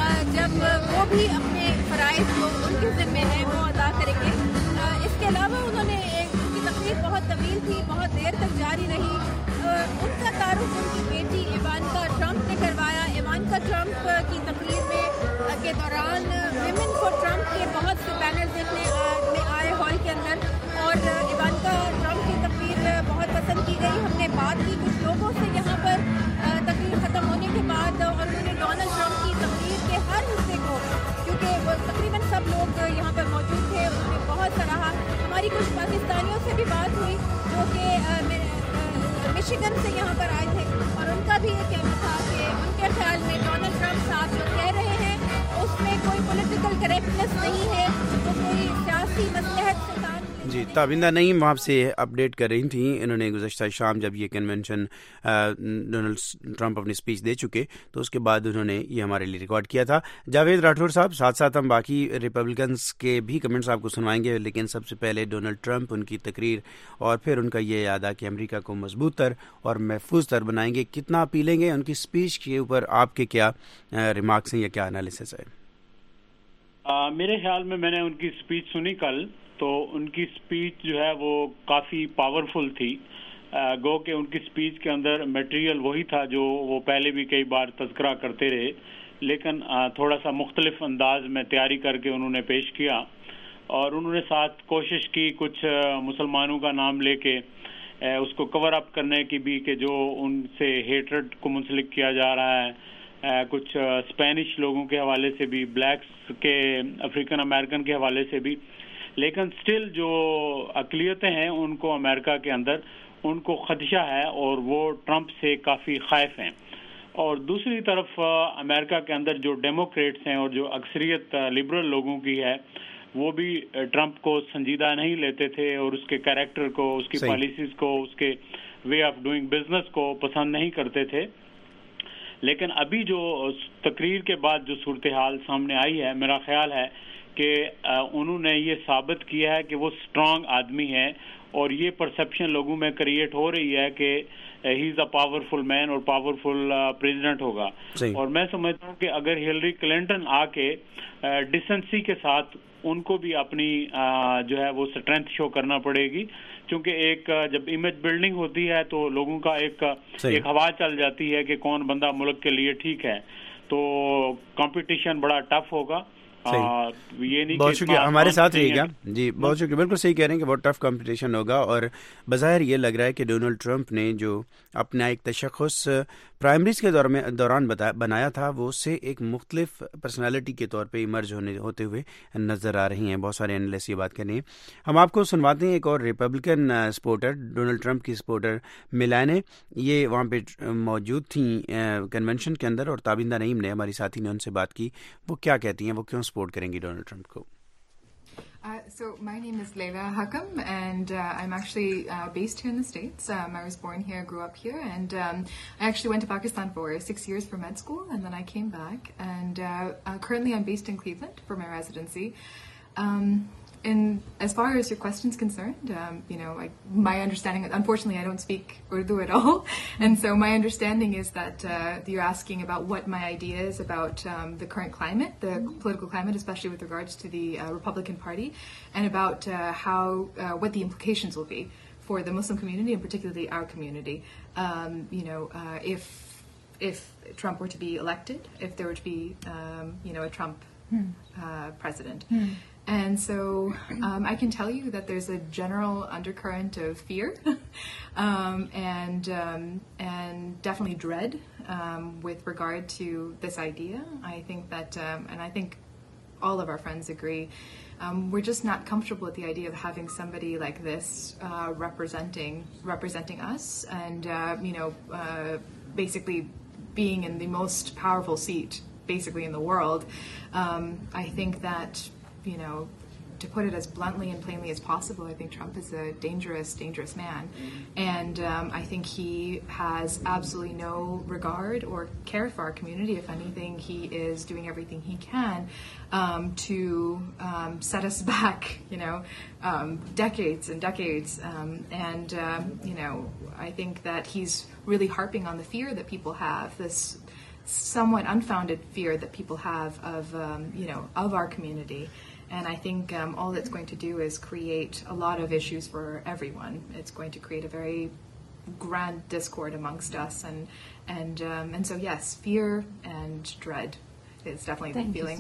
جب وہ بھی اپنے فرائض کو ان کے ذمے ہیں وہ ادا کریں گے. اس کے علاوہ انہوں نے ایک ان کی تقریر بہت طویل تھی، بہت دیر تک جاری رہی. ان کا تعارف ان کی بیٹی ایوانکا ٹرمپ نے کروایا. ایوانکا ٹرمپ کی تقریر میں کے دوران ویمن فار ٹرمپ کے بہت سے بینر دیکھنے میں آئے ہال کے اندر، اور ایوانکا ٹرمپ کی تقریر بہت پسند کی گئی. ہم نے بات کی کچھ لوگوں سے یہاں پر تقریر ختم ہونے کے بعد، اور انہوں نے ڈونلڈ ٹرمپ کی تقریر کے ہر حصے کو، کیونکہ وہ تقریباً سب لوگ یہاں پر موجود تھے، انہوں نے بہت سراہا. ہماری کچھ پاکستانیوں سے بھی بات ہوئی جو کہ مشیگن سے یہاں پر آئے تھے، اور ان کا بھی یہ کہنا تھا کہ ان کے خیال میں ڈونلڈ ٹرمپ صاحب جو کہہ رہے ہیں اس میں کوئی پولیٹیکل کریکٹنس نہیں ہے، تو کوئی سیاسی مصلحت سے تعلق. جی، تابندہ نعیم وہاں سے اپڈیٹ کر رہی تھیں. انہوں نے گزشتہ شام جب یہ کنونشن ڈونلڈ ٹرمپ اپنی اسپیچ دے چکے تو اس کے بعد انہوں نے یہ ہمارے لیے ریکارڈ کیا تھا. جاوید راٹھور صاحب، ساتھ ساتھ ہم باقی ریپبلکنس کے بھی کمنٹس آپ کو سنوائیں گے، لیکن سب سے پہلے ڈونلڈ ٹرمپ، ان کی تقریر اور پھر ان کا یہ اعادہ کہ امریکہ کو مضبوط تر اور محفوظ تر بنائیں گے. کتنا اپیلیں گے ان کی اسپیچ کے اوپر؟ آپ کے کیا ریمارکس ہیں یا کیا انالیسس ہے؟ میرے خیال میں میں نے ان کی اسپیچ سنی کل، تو ان کی اسپیچ جو ہے وہ کافی پاورفل تھی. گو کہ ان کی اسپیچ کے اندر میٹیریل وہی تھا جو وہ پہلے بھی کئی بار تذکرہ کرتے رہے، لیکن تھوڑا سا مختلف انداز میں تیاری کر کے انہوں نے پیش کیا. اور انہوں نے ساتھ کوشش کی کچھ مسلمانوں کا نام لے کے اس کو کور اپ کرنے کی بھی کہ جو ان سے ہیٹرڈ کو منسلک کیا جا رہا ہے. کچھ اسپینش لوگوں کے حوالے سے بھی، بلیکس کے، افریقن امریکن کے حوالے سے بھی، لیکن سٹل جو اقلیتیں ہیں ان کو امریکہ کے اندر ان کو خدشہ ہے اور وہ ٹرمپ سے کافی خائف ہیں. اور دوسری طرف امریکہ کے اندر جو ڈیموکریٹس ہیں اور جو اکثریت لبرل لوگوں کی ہے وہ بھی ٹرمپ کو سنجیدہ نہیں لیتے تھے اور اس کے کریکٹر کو، اس کی پالیسیز کو، اس کے وے آف ڈوئنگ بزنس کو پسند نہیں کرتے تھے. لیکن ابھی جو تقریر کے بعد جو صورتحال سامنے آئی ہے، میرا خیال ہے کہ انہوں نے یہ ثابت کیا ہے کہ وہ اسٹرانگ آدمی ہے، اور یہ پرسپشن لوگوں میں کریٹ ہو رہی ہے کہ ہی از اے پاورفل مین اور پاورفل پریزیڈنٹ ہوگا. اور میں سمجھتا ہوں کہ اگر ہلری کلنٹن آ کے ڈیسنسی کے ساتھ ان کو بھی اپنی جو ہے وہ اسٹرینتھ شو کرنا پڑے گی، کیونکہ ایک جب امیج بلڈنگ ہوتی ہے تو لوگوں کا ایک ایک ہوا چل جاتی ہے کہ کون بندہ ملک کے لیے ٹھیک ہے. تو کمپٹیشن بڑا ٹف ہوگا. یہ نہیں. بہت شکریہ ہمارے ساتھ رہیے گا. جی بہت شکریہ. بالکل صحیح کہہ رہے ہیں کہ بہت ٹف کمپٹیشن ہوگا, اور بظاہر یہ لگ رہا ہے کہ ڈونلڈ ٹرمپ نے جو اپنا ایک تشخص پرائمریز کے دوران بنایا تھا وہ اس سے ایک مختلف پرسنالٹی کے طور پہ ایمرج ہونے ہوتے ہوئے نظر آ رہی ہیں. بہت سارے اینالسٹ یہ بات کر رہے ہیں. ہم آپ کو سنواتے ہیں ایک اور ریپبلکن سپورٹر, ڈونلڈ ٹرمپ کی سپورٹر میلانے. یہ وہاں پہ موجود تھیں کنونشن کے اندر, اور تابندہ نعیم نے, ہماری ساتھی نے ان سے بات کی. وہ کیا کہتی ہیں, وہ کیوں سپورٹ کریں گی ڈونلڈ ٹرمپ کو. Uh, so my name is Layla Hakam, and uh, I'm actually uh, based here in the States. Um, I was born here, grew up here, and um, I actually went to Pakistan for six years for med school, and then I came back, and uh, uh, currently I'm based in Cleveland for my residency. Um, And as far as your question's concerned, um, you know, I, my understanding, unfortunately, I don't speak Urdu at all. And so my understanding is that uh, you're asking about what my idea is about um, the current climate, the political climate, especially with regards to the uh, Republican Party, and about uh, how, uh, what the implications will be for the Muslim community, and particularly our community. Um, you know, uh, if if Trump were to be elected, if there were to be, um, you know, a Trump uh, president. Hmm. And so um, I can tell you that there's a general undercurrent of fear um, and um, and definitely dread um, with regard to this idea. I think that, um, and I think all of our friends agree, um, we're just not comfortable with the idea of having somebody like this uh, representing representing us, and uh, you know, uh, basically being in the most powerful seat, basically in the world. Um, I think that, you know, to put it as bluntly and plainly as possible, I think Trump is a dangerous, dangerous man. And um, I think he has absolutely no regard or care for our community. If anything, he is doing everything he can um, to um, set us back, you know, um, decades and decades. Um, and, um, you know, I think that he's really harping on the fear that people have, this somewhat unfounded fear that people have of, um, you know, of our community. And I think um, all it's going to do is create a lot of issues for everyone. It's going to create a very grand discord amongst us, and and um, and so yes, fear and dread is definitely the feeling.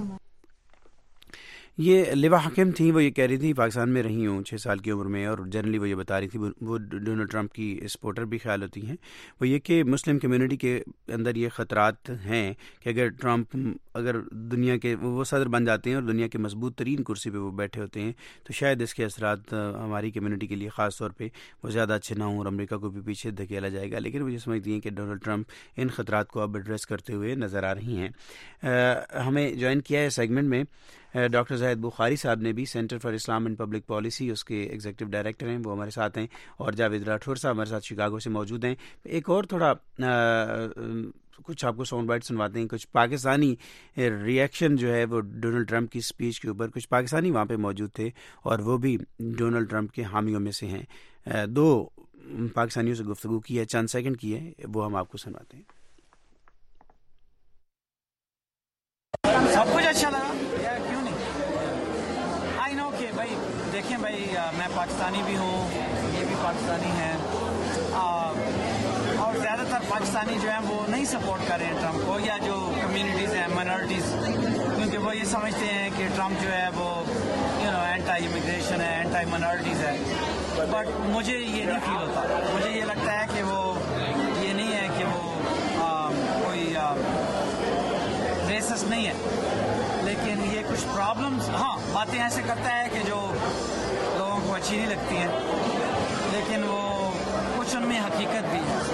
یہ لیوا حکم تھیں, وہ یہ کہہ رہی تھی پاکستان میں رہی ہوں چھ سال کی عمر میں, اور جنرلی وہ یہ بتا رہی تھی, وہ ڈونلڈ ٹرمپ کی سپورٹر بھی خیال ہوتی ہیں. وہ یہ کہ مسلم کمیونٹی کے اندر یہ خطرات ہیں کہ اگر ٹرمپ اگر دنیا کے وہ صدر بن جاتے ہیں اور دنیا کے مضبوط ترین کرسی پہ وہ بیٹھے ہوتے ہیں, تو شاید اس کے اثرات ہماری کمیونٹی کے لیے خاص طور پہ وہ زیادہ اچھے نہ ہوں اور امریکہ کو بھی پیچھے دھکیلا جائے گا. لیکن وہ یہ سمجھتی ہیں کہ ڈونلڈ ٹرمپ ان خطرات کو اب ایڈریس کرتے ہوئے نظر آ رہی ہیں. ہمیں جوائن کیا ہے سیگمنٹ میں ڈاکٹر زاہد بخاری صاحب نے بھی, center for Islam and public policy, اس کے ایگزیکٹو ڈائریکٹر ہیں, وہ ہمارے ساتھ ہیں, اور جاوید راٹھور صاحب ہمارے ساتھ شکاگو سے موجود ہیں. ایک اور تھوڑا کچھ آپ کو ساؤنڈ بائٹ سنواتے ہیں, کچھ پاکستانی ریئیکشن جو ہے وہ ڈونلڈ ٹرمپ کی اسپیچ کے اوپر. کچھ پاکستانی وہاں پہ موجود تھے اور وہ بھی ڈونلڈ ٹرمپ کے حامیوں میں سے ہیں. دو پاکستانیوں سے گفتگو کی ہے, چند سیکنڈ کی ہے, وہ ہم آپ کو سنواتے ہیں. سب کچھ اچھا لگا, کیوں نہیں. آئی نو کہ بھائی دیکھیں بھائی, میں پاکستانی بھی ہوں, یہ بھی پاکستانی ہیں, اور زیادہ تر پاکستانی جو ہیں وہ نہیں سپورٹ کر رہے ہیں ٹرمپ کو, یا جو کمیونٹیز ہیں مائنورٹیز, کیونکہ وہ یہ سمجھتے ہیں کہ ٹرمپ جو ہے وہ یو نو اینٹائی امیگریشن ہے, اینٹائی مائنورٹیز ہے. بٹ مجھے یہ نہیں فیل ہوتا. مجھے یہ لگتا ہے کہ وہ یہ نہیں ہے کہ وہ کوئی ریسس نہیں ہے, لیکن یہ کچھ پرابلمس, ہاں باتیں ایسے کرتا ہے کہ جو لوگوں کو اچھی نہیں لگتی ہیں, لیکن وہ کچھ ان میں حقیقت بھی ہے.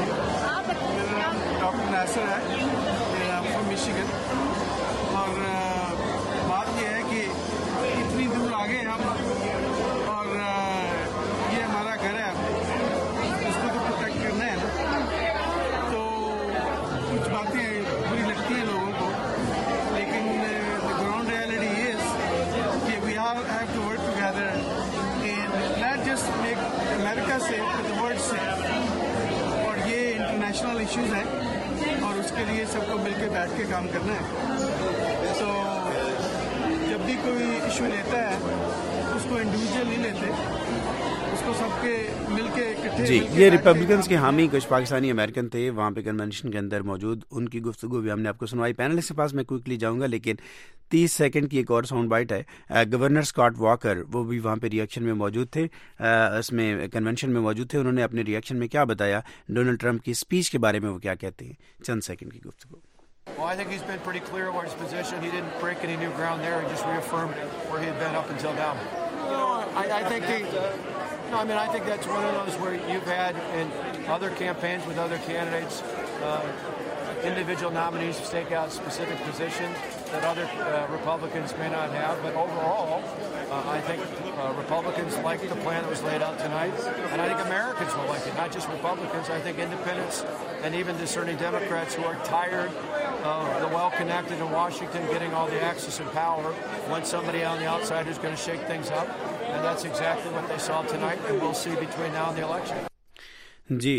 ڈاکٹر ناصر ہے, فرام میشیگن, اور بات یہ ہے کہ اتنی دور آ گئے ہم, اور یہ ہمارا گھر ہے, اس کو تو پروٹیکٹ کرنا ہے نا. تو کچھ باتیں بری لگتی ہیں لوگوں کو, لیکن گراؤنڈ ریئلٹی از کہ we have to work together and not just make America سے ود ورڈ سے. اور یہ انٹرنیشنل ایشوز ہیں, اور اس کے لیے سب کو مل کے بیٹھ کے کام کرنا ہے. تو جب بھی کوئی ایشو لیتا ہے اس کو انڈیویجول نہیں لیتے, اس کو سب کے مل کے اکٹھے جی یہ ریپبلکنس کے حامی کچھ پاکستانی امریکن تھے وہاں پہ کنونشن کے اندر موجود، ان کی گفتگو بھی ہم نے آپ کو سنوائی. پینلسٹ کے پاس میں کوئکلی جاؤں گا لیکن تیس سیکنڈ کی ایک اور ساؤنڈ بائٹ ہے. گورنر اسکاٹ واکر وہ بھی وہاں پہ ریئیکشن میں موجود تھے، اس میں کنونشن میں موجود تھے. انہوں نے اپنے ریئیکشن میں کیا بتایا ڈونلڈ ٹرمپ کی اسپیچ کے بارے میں، وہ کیا کہتے ہیں. چند سیکنڈ کی گفتگو. Well, I think he's been pretty clear about his position. He didn't break any new ground there. He just reaffirmed where he had been up until now. You know, I, I think he, no, I mean, I think that's one of those where you've had in other campaigns with other candidates, uh, individual nominees stake out specific positions that other uh, Republicans may not have. But overall, uh, I think uh, Republicans like the plan that was laid out tonight, and I think Americans will like it, not just Republicans. I think independents and even discerning Democrats who are tired of the well-connected in Washington getting all the access and power want somebody on the outside who's going to shake things up, and that's exactly what they saw tonight, and we'll see between now and the election. جی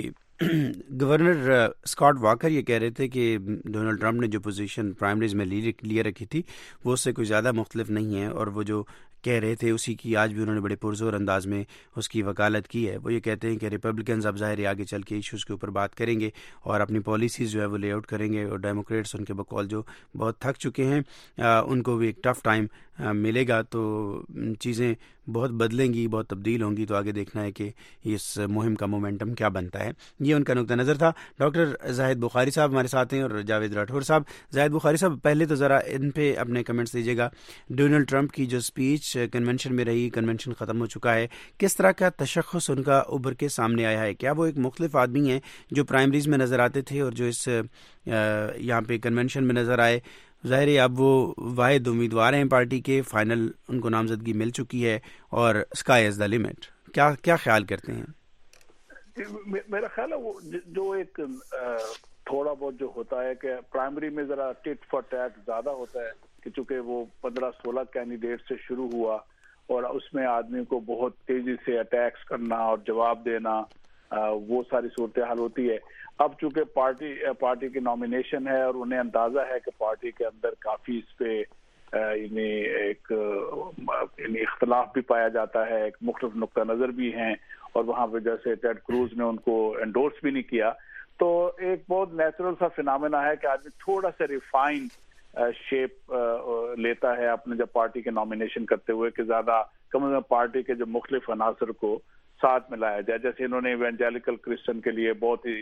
governor Scott Walker یہ کہہ رہے تھے کہ Donald Trump نے جو position پرائمریز میں لیے رکھی تھی وہ اس سے کوئی زیادہ مختلف نہیں ہے، اور وہ جو کہہ رہے تھے اسی کی آج بھی انہوں نے بڑے پرزور انداز میں اس کی وکالت کی ہے. وہ یہ کہتے ہیں کہ ریپبلکنز اب ظاہر آگے چل کے ایشوز کے اوپر بات کریں گے اور اپنی پالیسیز جو ہے وہ لے آؤٹ کریں گے، اور ڈیموکریٹس ان کے بقول جو بہت تھک چکے ہیں ان کو بھی ایک ٹف ٹائم ملے گا، تو چیزیں بہت بدلیں گی، بہت تبدیل ہوں گی. تو آگے دیکھنا ہے کہ اس مہم کا مومنٹم کیا بنتا ہے. یہ ان کا نقطہ نظر تھا. ڈاکٹر زاہد بخاری صاحب ہمارے ساتھ ہیں اور جاوید راٹھور صاحب. زاہد بخاری صاحب پہلے تو ذرا ان پہ اپنے کمنٹس دیجیے گا. ڈونلڈ ٹرمپ کی جو اسپیچ کنونشن میں رہی، کنونشن ختم ہو چکا ہے، کس طرح کا تشخص ان کا ابھر کے سامنے آیا ہے؟ کیا وہ ایک مختلف آدمی ہیں جو پرائمریز میں نظر آتے تھے اور جو اس یہاں پہ کنونشن میں نظر آئے؟ ظاہر ہے اب وہ واحد امیدوار ہیں پارٹی کے، فائنل ان کو نامزدگی مل چکی ہے اور اسکائی از دا لمٹ. کیا کیا خیال کرتے ہیں؟ میرا خیال ہے وہ جو ایک تھوڑا بہت جو ہوتا ہے کہ پرائمری میں ذرا ٹٹ فار ٹیٹ زیادہ ہوتا ہے کہ چونکہ وہ پندرہ سولہ کینڈیڈیٹ سے شروع ہوا اور اس میں آدمی کو بہت تیزی سے اٹیکس کرنا اور جواب دینا، وہ ساری صورتحال ہوتی ہے. اب چونکہ پارٹی پارٹی کی نامینیشن ہے اور انہیں اندازہ ہے کہ پارٹی کے اندر کافی اس پہ یعنی ایک یعنی اختلاف بھی پایا جاتا ہے، ایک مختلف نقطہ نظر بھی ہیں، اور وہاں پہ جیسے ٹیڈ کروز نے ان کو انڈورس بھی نہیں کیا، تو ایک بہت نیچرل سا فینامنا ہے کہ آدمی تھوڑا سا ریفائن شیپ لیتا ہے اپنے جب پارٹی کے نامینیشن کرتے ہوئے کہ زیادہ کم از کم پارٹی کے جو مختلف عناصر کو ساتھ میں لایا جائے. جیسے انہوں نے ایونجیلیکل کرسچن کے لیے بہت ہی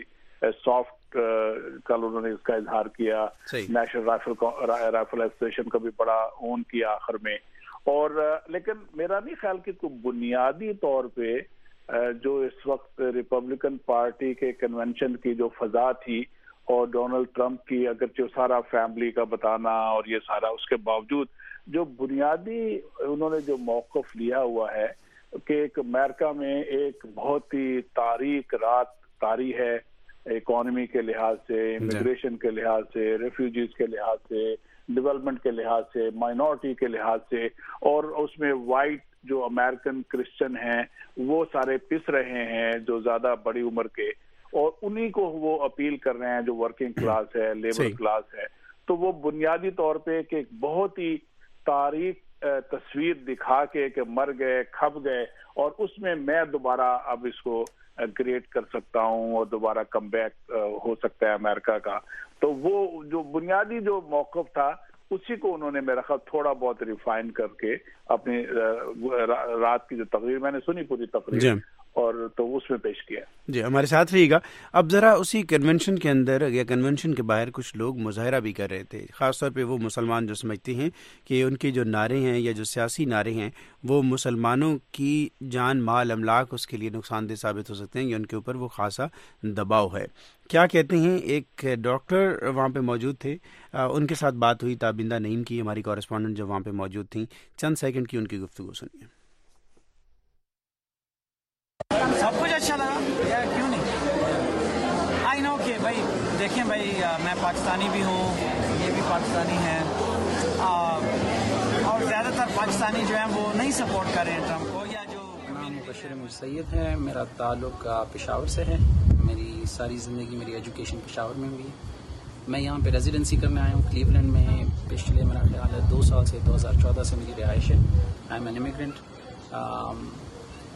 سافٹ کل انہوں نے اس کا اظہار کیا، نیشنل رائفل رائفل ایسوسیشن کا بھی بڑا اون کیا آخر میں. اور لیکن میرا نہیں خیال کہ کوئی بنیادی طور پہ جو اس وقت ریپبلکن پارٹی کے کنونشن کی جو فضا تھی اور ڈونلڈ ٹرمپ کی اگرچہ سارا فیملی کا بتانا اور یہ سارا، اس کے باوجود جو بنیادی انہوں نے جو موقف لیا ہوا ہے کہ ایک امریکہ میں ایک بہت ہی تاریک رات طاری ہے، اکانومی کے لحاظ سے، امیگریشن کے لحاظ سے، ریفیوجیز کے لحاظ سے، ڈیولپمنٹ کے لحاظ سے، مائنورٹی کے لحاظ سے، اور اس میں وائٹ جو امریکن کرسچن ہیں وہ سارے پس رہے ہیں جو زیادہ بڑی عمر کے، اور انہی کو وہ اپیل کر رہے ہیں جو ورکنگ کلاس ہے، لیبر کلاس ہے. تو وہ بنیادی طور پہ کہ ایک بہت ہی تاریک تصویر دکھا کے کہ مر گئے، کھپ گئے، اور اس میں میں دوبارہ اب اس کو کریٹ کر سکتا ہوں اور دوبارہ کم بیک ہو سکتا ہے امریکہ کا. تو وہ جو بنیادی جو موقف تھا اسی کو انہوں نے میرا خیال تھوڑا بہت ریفائن کر کے اپنی رات کی جو تقریر میں نے سنی پوری تقریر اور تو اس میں پیش کیا. جی ہمارے ساتھ رہیے گا. اب ذرا اسی کنونشن کے اندر یا کنونشن کے باہر کچھ لوگ مظاہرہ بھی کر رہے تھے، خاص طور پہ وہ مسلمان جو سمجھتے ہیں کہ ان کے جو نعرے ہیں یا جو سیاسی نعرے ہیں وہ مسلمانوں کی جان مال املاک اس کے لیے نقصان دہ ثابت ہو سکتے ہیں یا ان کے اوپر وہ خاصا دباؤ ہے. کیا کہتے ہیں؟ ایک ڈاکٹر وہاں پہ موجود تھے، ان کے ساتھ بات ہوئی تابندہ نعیم کی، ہماری کورسپونڈنٹ جو وہاں پہ موجود تھیں. چند سیکنڈ کی ان کی گفتگو سنیے. سب کچھ اچھا لگا، کیوں نہیں. آئی نو کہ بھائی دیکھیں بھائی میں پاکستانی بھی ہوں، یہ بھی پاکستانی ہیں، اور زیادہ تر پاکستانی جو ہیں وہ نہیں سپورٹ کر رہے ہیں ٹرمپ کو. یا جو نام بشیر مسید ہے، میرا تعلق پشاور سے ہے، میری ساری زندگی میری ایجوکیشن پشاور میں ہوئی ہے. میں یہاں پہ ریزیڈنسی کرنے آیا ہوں کلیولینڈ میں پچھلے میرا خیال ہے دو سال سے دو ہزار چودہ سے میری رہائش ہے. I am an immigrant.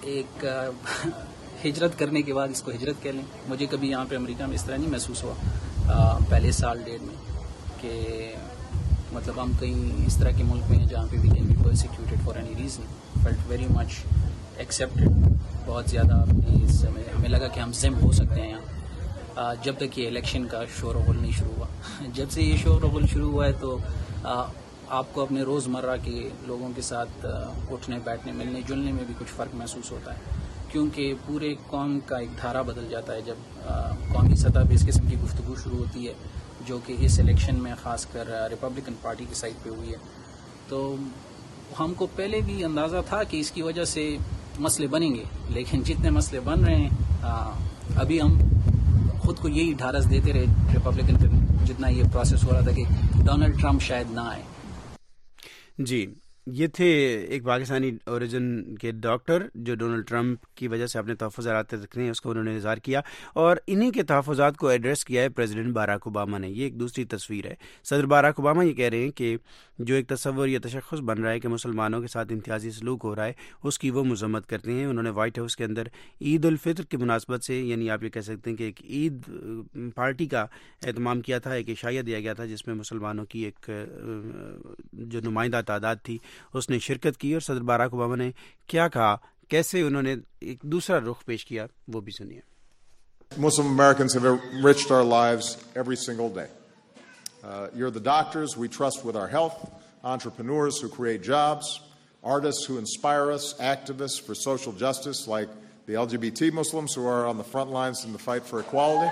ایک ہجرت کرنے کے بعد اس کو ہجرت کہہ لیں. مجھے کبھی یہاں پہ امریکہ میں اس طرح نہیں محسوس ہوا پہلے سال ڈیڑھ میں کہ مطلب ہم کہیں اس طرح کے ملک میں ہیں جہاں پہ we can be persecuted for any reason. Felt very much accepted. بہت زیادہ ہمیں لگا کہ ہم زم ہو سکتے ہیں یہاں جب تک یہ الیکشن کا شور و غل نہیں شروع ہوا. جب سے یہ شور و غل شروع ہوا ہے تو آپ کو اپنے روزمرہ کے لوگوں کے ساتھ اٹھنے بیٹھنے ملنے جلنے میں بھی کچھ فرق محسوس ہوتا ہے, کیونکہ پورے قوم کا ایک دھارا بدل جاتا ہے جب قومی سطح پہ اس قسم کی گفتگو شروع ہوتی ہے, جو کہ اس الیکشن میں خاص کر ریپبلکن پارٹی کی سائڈ پہ ہوئی ہے. تو ہم کو پہلے بھی اندازہ تھا کہ اس کی وجہ سے مسئلے بنیں گے, لیکن جتنے مسئلے بن رہے ہیں ابھی ہم خود کو یہی ڈھارس دیتے رہے ریپبلکن جتنا یہ پروسیس ہو رہا تھا کہ ڈونلڈ ٹرمپ شاید نہ آئے. جی, یہ تھے ایک پاکستانی اوریجن کے ڈاکٹر جو ڈونلڈ ٹرمپ کی وجہ سے اپنے تحفظات رکھ رہے ہیں, اس کو انہوں نے اظہار کیا اور انہی کے تحفظات کو ایڈریس کیا ہے پریزیڈنٹ باراک اوباما نے. یہ ایک دوسری تصویر ہے. صدر باراک اوباما یہ کہہ رہے ہیں کہ جو ایک تصور یا تشخص بن رہا ہے کہ مسلمانوں کے ساتھ امتیازی سلوک ہو رہا ہے, اس کی وہ مذمت کرتے ہیں. انہوں نے وائٹ ہاؤس کے اندر عید الفطر کی مناسبت سے, یعنی آپ یہ کہہ سکتے ہیں کہ ایک عید پارٹی کا اہتمام کیا تھا, ایک عشائیہ دیا گیا تھا جس میں مسلمانوں کی ایک جو نمائندہ تعداد تھی اس نے شرکت کی. اور صدر باراک اوباما نے کیا کہا, کیسے انہوں نے ایک دوسرا رخ پیش کیا, وہ بھی سنیے. Muslim Americans have enriched our lives every single day. Uh, you're the doctors we trust with our health, entrepreneurs who create jobs, artists who inspire us, activists for social justice like the L G B T Muslims who are on the front lines in the fight for equality.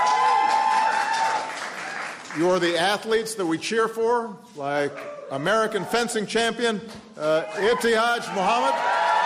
You're the athletes that we cheer for, like American fencing champion uh, Ibtihaj Muhammad.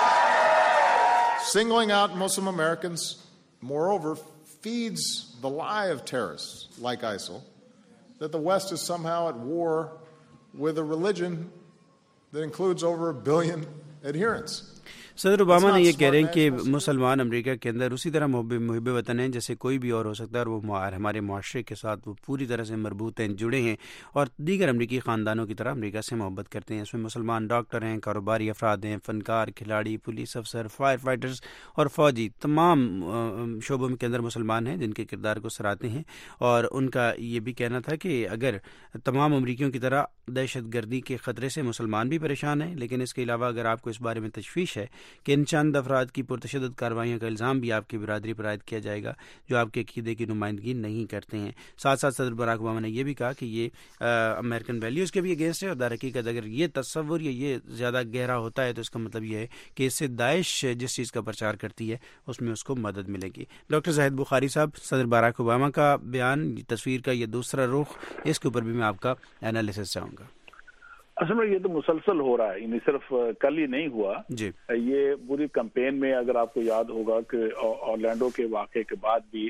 Singling out Muslim Americans, moreover, feeds the lie of terrorists like ISIL that the West is somehow at war with a religion that includes over a billion adherents. صدر Obama نے یہ کہہ رہے ہیں کہ مسلمان امریکہ کے اندر اسی طرح محب محب وطن ہیں جیسے کوئی بھی اور ہو سکتا ہے, اور وہ ہمارے معاشرے کے ساتھ وہ پوری طرح سے مربوط ہیں, جڑے ہیں, اور دیگر امریکی خاندانوں کی طرح امریکہ سے محبت کرتے ہیں. اس میں مسلمان ڈاکٹر ہیں, کاروباری افراد ہیں, فنکار, کھلاڑی, پولیس افسر, فائر فائٹرز اور فوجی, تمام شعبوں کے اندر مسلمان ہیں جن کے کردار کو سراہتے ہیں. اور ان کا یہ بھی کہنا تھا کہ اگر تمام امریکیوں کی طرح دہشت گردی کے خطرے سے مسلمان بھی پریشان ہیں, لیکن اس کے علاوہ اگر آپ کو اس بارے میں تشویش ہے کہ ان چند افراد کی پرتشدد کارروائیوں کا الزام بھی آپ کی برادری پر عائد کیا جائے گا جو آپ کے عقیدے کی نمائندگی نہیں کرتے ہیں. ساتھ ساتھ صدر باراک اوباما نے یہ بھی کہا کہ یہ امریکن ویلیوز کے بھی اگینسٹ ہے, اور در حقیقت اگر یہ تصور یا یہ زیادہ گہرا ہوتا ہے تو اس کا مطلب یہ ہے کہ اس سے داعش جس چیز کا پرچار کرتی ہے اس میں اس کو مدد ملے گی. ڈاکٹر زاہد بخاری صاحب, صدر باراک اوباما کا بیان, تصویر کا یہ دوسرا رخ, اس کے اوپر بھی میں آپ کا انالیسس چاہوں گا. اصل میں یہ تو مسلسل ہو رہا ہے, یعنی صرف کل ہی نہیں ہوا جی. یہ پوری کمپین میں اگر آپ کو یاد ہوگا کہ اورلینڈو کے واقعے کے بعد بھی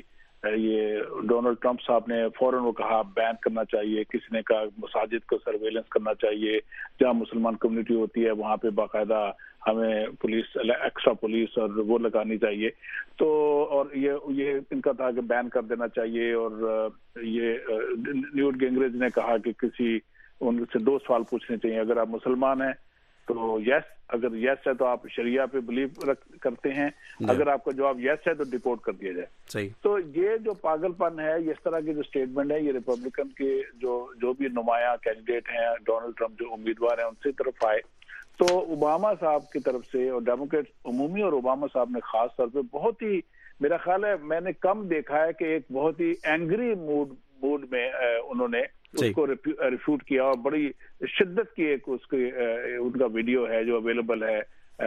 یہ ڈونلڈ ٹرمپ صاحب نے فوراً وہ کہا بین کرنا چاہیے, کسی نے کہا مساجد کو سرویلنس کرنا چاہیے, جہاں مسلمان کمیونٹی ہوتی ہے وہاں پہ باقاعدہ ہمیں پولیس ایکسٹرا پولیس اور وہ لگانی چاہیے. تو اور یہ یہ ان کا تھا کہ بین کر دینا چاہیے. اور یہ نیوٹ گنگریچ نے کہا کہ کسی ان سے دو سوال پوچھنے چاہیے, اگر آپ مسلمان ہیں تو یس, اگر یس ہے تو آپ شریعہ پہ بلیو کرتے ہیں, اگر آپ کا جواب یس ہے تو ڈیپورٹ کر دیا جائے. صحیح. تو یہ جو پاگل پن ہے, اس طرح کے جو اسٹیٹمنٹ ہے, یہ ریپبلکن کے جو جو بھی نمایاں کینڈیڈیٹ ہیں, ڈونلڈ ٹرمپ جو امیدوار ہیں, ان سے طرف آئے تو اوباما صاحب کی طرف سے اور ڈیموکریٹ عمومی اور اوباما صاحب نے خاص طور پہ بہت ہی, میرا خیال ہے میں نے کم دیکھا ہے کہ ایک بہت ہی اینگری موڈ موڈ میں انہوں نے اس کو ریفیوٹ کیا, اور بڑی شدت کی ایک اس کی ان کا ویڈیو ہے جو اویلیبل ہے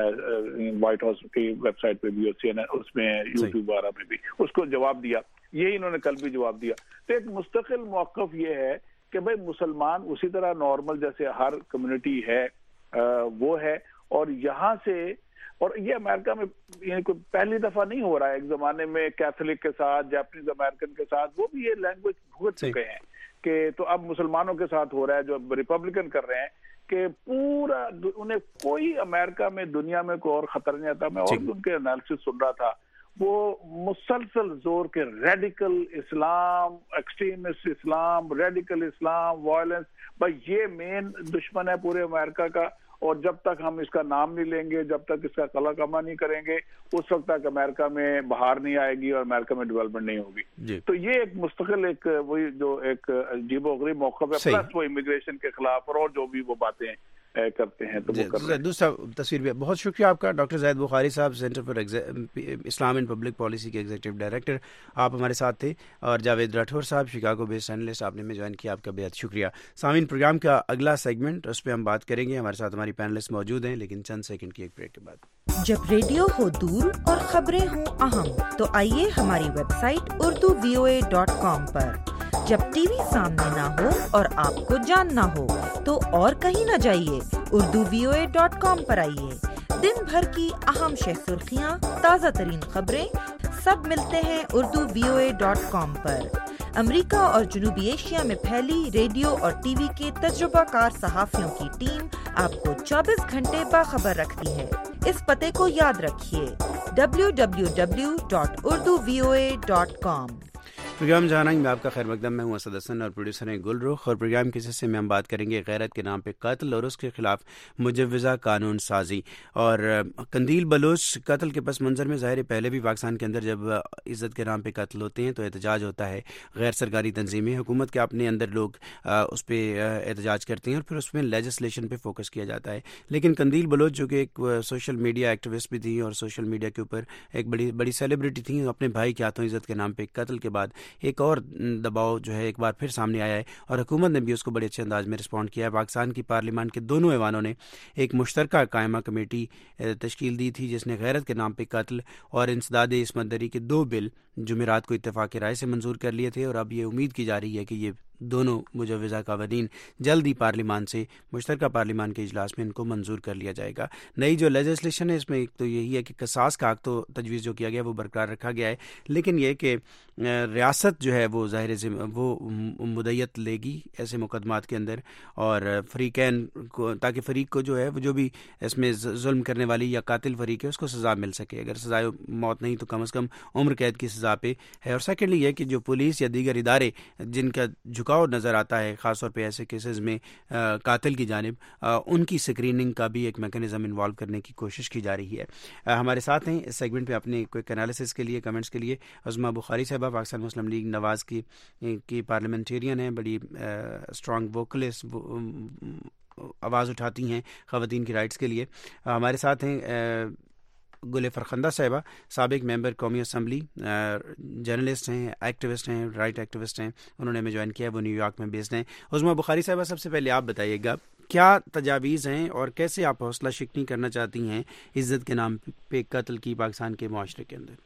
وائٹ ہاؤس کی ویب سائٹ پہ بھی, اس میں یوٹیوب وغیرہ میں بھی, اس کو جواب دیا. یہی انہوں نے کل بھی جواب دیا. تو ایک مستقل موقف یہ ہے کہ بھائی مسلمان اسی طرح نارمل جیسے ہر کمیونٹی ہے وہ ہے, اور یہاں سے, اور یہ امریکہ میں یعنی کوئی پہلی دفعہ نہیں ہو رہا ہے, ایک زمانے میں کیتھولک کے ساتھ, جاپنیز امریکن کے ساتھ وہ بھی یہ لینگویج بھگت چکے ہیں کہ, تو اب مسلمانوں کے ساتھ ہو رہا ہے جو ریپبلکن کر رہے ہیں کہ پورا انہیں کوئی امریکہ میں دنیا میں کوئی اور خطر نہیں آتا. میں اور بھی ان کے انالیسس سن رہا تھا, وہ مسلسل زور کے radical Islam, extremist Islam, radical Islam, violence, بھائی یہ مین دشمن ہے پورے امریکہ کا. اور جب تک ہم اس کا نام نہیں لیں گے, جب تک اس کا قلع کما نہیں کریں گے, اس وقت تک امریکہ میں بہار نہیں آئے گی اور امریکہ میں ڈیولپمنٹ نہیں ہوگی. جی. تو یہ ایک مستقل ایک وہی جو ایک عجیب و غریب موقف ہے, پلس وہ امیگریشن کے خلاف اور جو بھی وہ باتیں کرتے ہیں تو وہ کر رہے ہیں. دوسرا تصویر بھی بہت شکریہ آپ کا ڈاکٹر زاہد بخاری صاحب, center for Islam and public policy کے ایگزیکٹو ڈائریکٹر, آپ ہمارے ساتھ تھے, اور جاوید راٹھور صاحب شکاگو بیسڈ اینالسٹ, آپ نے میں جوائن کیا, آپ کا بہت شکریہ. سامعین, پروگرام کا اگلا سیگمنٹ اس پہ ہم بات کریں گے, ہمارے ساتھ ہماری پینلسٹ موجود ہیں, لیکن چند سیکنڈ کی ایک بریک کے بعد. جب ریڈیو ہو دور اور خبریں ہوں اہم تو آئیے ہماری website Urdu V O A dot com پر. جب ٹی وی سامنے نہ ہو اور آپ کو جاننا ہو تو اور کہیں نہ جائیے, Urdu V O A dot com پر آئیے. دن بھر کی اہم شہ سرخیاں, تازہ ترین خبریں سب ملتے ہیں Urdu V O A dot com پر. امریکہ اور جنوبی ایشیا میں پھیلی ریڈیو اور ٹی وی کے تجربہ کار صحافیوں کی ٹیم آپ کو چوبیس گھنٹے باخبر رکھتی ہے. اس پتے کو یاد رکھیے, W W W dot Urdu V O A dot com. Program جہانگیر میں آپ کا خیر مقدم, میں ہوں اسد حسن اور پروڈیوسر ہیں گل رخ, اور پروگرام کے حصے میں ہم بات کریں گے غیرت کے نام پہ قتل اور اس کے خلاف مجوزہ قانون سازی. اور قندیل بلوچ قتل کے پس منظر میں ظاہر پہلے بھی پاکستان کے اندر جب عزت کے نام پہ قتل ہوتے ہیں تو احتجاج ہوتا ہے. غیر سرکاری تنظیمیں حکومت کے اپنے اندر لوگ اس پہ احتجاج کرتے ہیں اور پھر اس میں لیجسلیشن پہ فوکس کیا جاتا ہے. لیکن قندیل بلوچ جو کہ ایک سوشل میڈیا ایکٹیوسٹ بھی تھی اور سوشل میڈیا کے اوپر ایک بڑی بڑی سیلیبریٹی تھیں, اپنے بھائی کے ہاتھوں عزت کے نام پہ قتل کے بعد ایک اور دباؤ جو ہے ایک بار پھر سامنے آیا ہے, اور حکومت نے بھی اس کو بڑے اچھے انداز میں رسپونڈ کیا ہے. پاکستان کی پارلیمان کے دونوں ایوانوں نے ایک مشترکہ قائمہ کمیٹی تشکیل دی تھی جس نے غیرت کے نام پہ قتل اور انسداد عصمت دری کے دو بل جمعرات کو اتفاق رائے سے منظور کر لیے تھے, اور اب یہ امید کی جا رہی ہے کہ یہ دونوں مجوزہ قوانین جلد ہی پارلیمان سے مشترکہ پارلیمان کے اجلاس میں ان کو منظور کر لیا جائے گا. نئی جو لیجسلیشن ہے اس میں ایک تو یہی ہے کہ قصاص کا حق تو تجویز جو کیا گیا وہ برقرار رکھا گیا ہے, لیکن یہ کہ ریاست جو ہے وہ ظاہر سے وہ مدیت لے گی ایسے مقدمات کے اندر, اور فریقین کو تاکہ فریق کو جو ہے وہ جو بھی اس میں ظلم کرنے والی یا قاتل فریق ہے اس کو سزا مل سکے. اگر سزائے موت نہیں تو کم از کم عمر قید کی سزا پہ ہے. اور سیکنڈلی یہ کہ جو پولیس یا دیگر ادارے جن کا جھکاؤ نظر آتا ہے خاص طور پہ ایسے کیسز میں قاتل کی جانب, ان کی اسکریننگ کا بھی ایک میکانزم انوالو کرنے کی کوشش کی جا رہی ہے. ہمارے ساتھ ہیں اس سیگمنٹ پہ اپنے کوئک انالیسس کے لیے, کمنٹس کے لیے عظمیٰ بخاری صاحبہ, پاکستان مسلم لیگ نواز کی کی پارلیمنٹیرین ہیں, بڑی اسٹرانگ ووکلسٹ آواز اٹھاتی ہیں خواتین کی رائٹس کے لیے. ہمارے ساتھ ہیں گل فرخندہ صاحبہ, سابق ممبر قومی اسمبلی, جرنلسٹ ہیں, ایکٹیوسٹ ہیں, رائٹ ایکٹیوسٹ ہیں, انہوں نے ہمیں جوائن کیا ہے, وہ نیو یارک میں بیسڈ ہیں. عظمیٰ بخاری صاحبہ, سب سے پہلے آپ بتائیے گا کیا تجاویز ہیں اور کیسے آپ حوصلہ شکنی کرنا چاہتی ہیں عزت کے نام پہ قتل کی پاکستان کے معاشرے کے اندر؟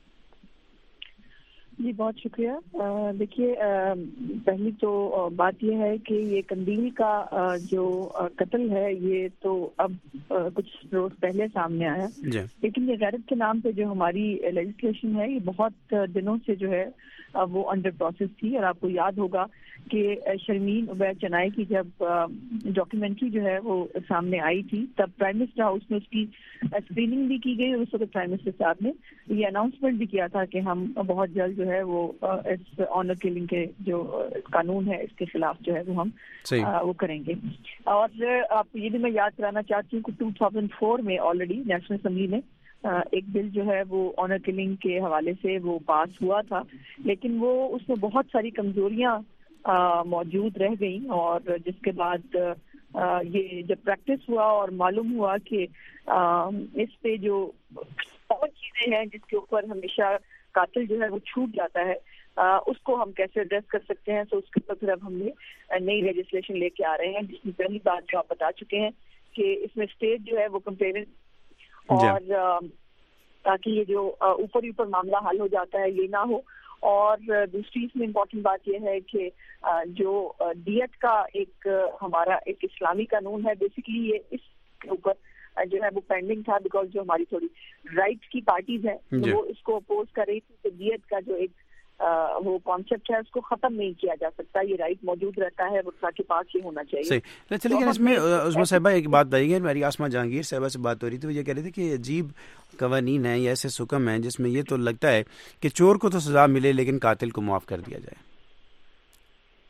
جی بہت شکریہ. دیکھیے, پہلی تو بات یہ ہے کہ یہ قندیل کا جو قتل ہے یہ تو اب کچھ روز پہلے سامنے آیا, لیکن یہ غیرت کے نام پہ جو ہماری لیجسلیشن ہے یہ بہت دنوں سے جو ہے وہ انڈر پروسیس تھی. اور آپ کو یاد ہوگا کہ شرمین عبید چنائی کی جب ڈاکیومنٹری جو ہے وہ سامنے آئی تھی تب پرائم منسٹر ہاؤس میں اس کی اسکریننگ بھی کی گئی, اور اس وقت پرائم منسٹر صاحب نے یہ اناؤنسمنٹ بھی کیا تھا کہ ہم بہت جلد جو ہے وہ اس آنر کلنگ کے جو قانون ہے اس کے خلاف جو ہے وہ ہم وہ کریں گے. اور آپ یہ بھی میں یاد کرانا چاہتی ہوں کہ ٹو تھاؤزینڈ فور میں آلریڈی نیشنل اسمبلی نے ایک بل جو ہے وہ آنر کلنگ کے حوالے سے وہ پاس ہوا تھا, لیکن وہ اس میں بہت ساری کمزوریاں موجود رہ گئیں, اور جس کے بعد یہ جب پریکٹس ہوا اور معلوم ہوا کہ اس پہ جو اور چیزیں ہیں جس کے اوپر ہمیشہ قاتل جو ہے وہ چھوٹ جاتا ہے, اس کو ہم کیسے ایڈریس کر سکتے ہیں. تو اس کے اوپر پھر اب ہم نے نئی لیجسلیشن لے کے آ رہے ہیں, جس میں پہلی بات جو آپ بتا چکے ہیں کہ اس میں اسٹیٹ جو ہے وہ کمپیرن, اور تاکہ یہ جو اوپر اوپر معاملہ حل ہو جاتا ہے یہ نہ ہو. اور دوسری اس میں امپورٹنٹ بات یہ ہے کہ جو دیت کا ایک ہمارا ایک اسلامی قانون ہے, بیسیکلی یہ اس کے اوپر جو ہے وہ پینڈنگ تھا, بیکاز جو ہماری تھوڑی رائٹ کی پارٹیز ہیں وہ اس کو اپوز کر رہی تھی کہ دیت کا جو ایک وہ کانسیپٹ ہے اس کو ختم نہیں کیا جا سکتا, یہ رائٹ موجود رہتا ہے, وہ کے پاس ہی ہونا چاہیے. لیکن اس میں عظمیٰ صاحبہ ایک بات بتائیے, میری آسمہ جہانگیر صاحبہ سے بات ہو رہی تھی, وہ یہ کہہ رہے تھے کہ عجیب قوانین ہیں یا ایسے حکم ہیں جس میں یہ تو لگتا ہے کہ چور کو تو سزا ملے لیکن قاتل کو معاف کر دیا جائے. جی آپ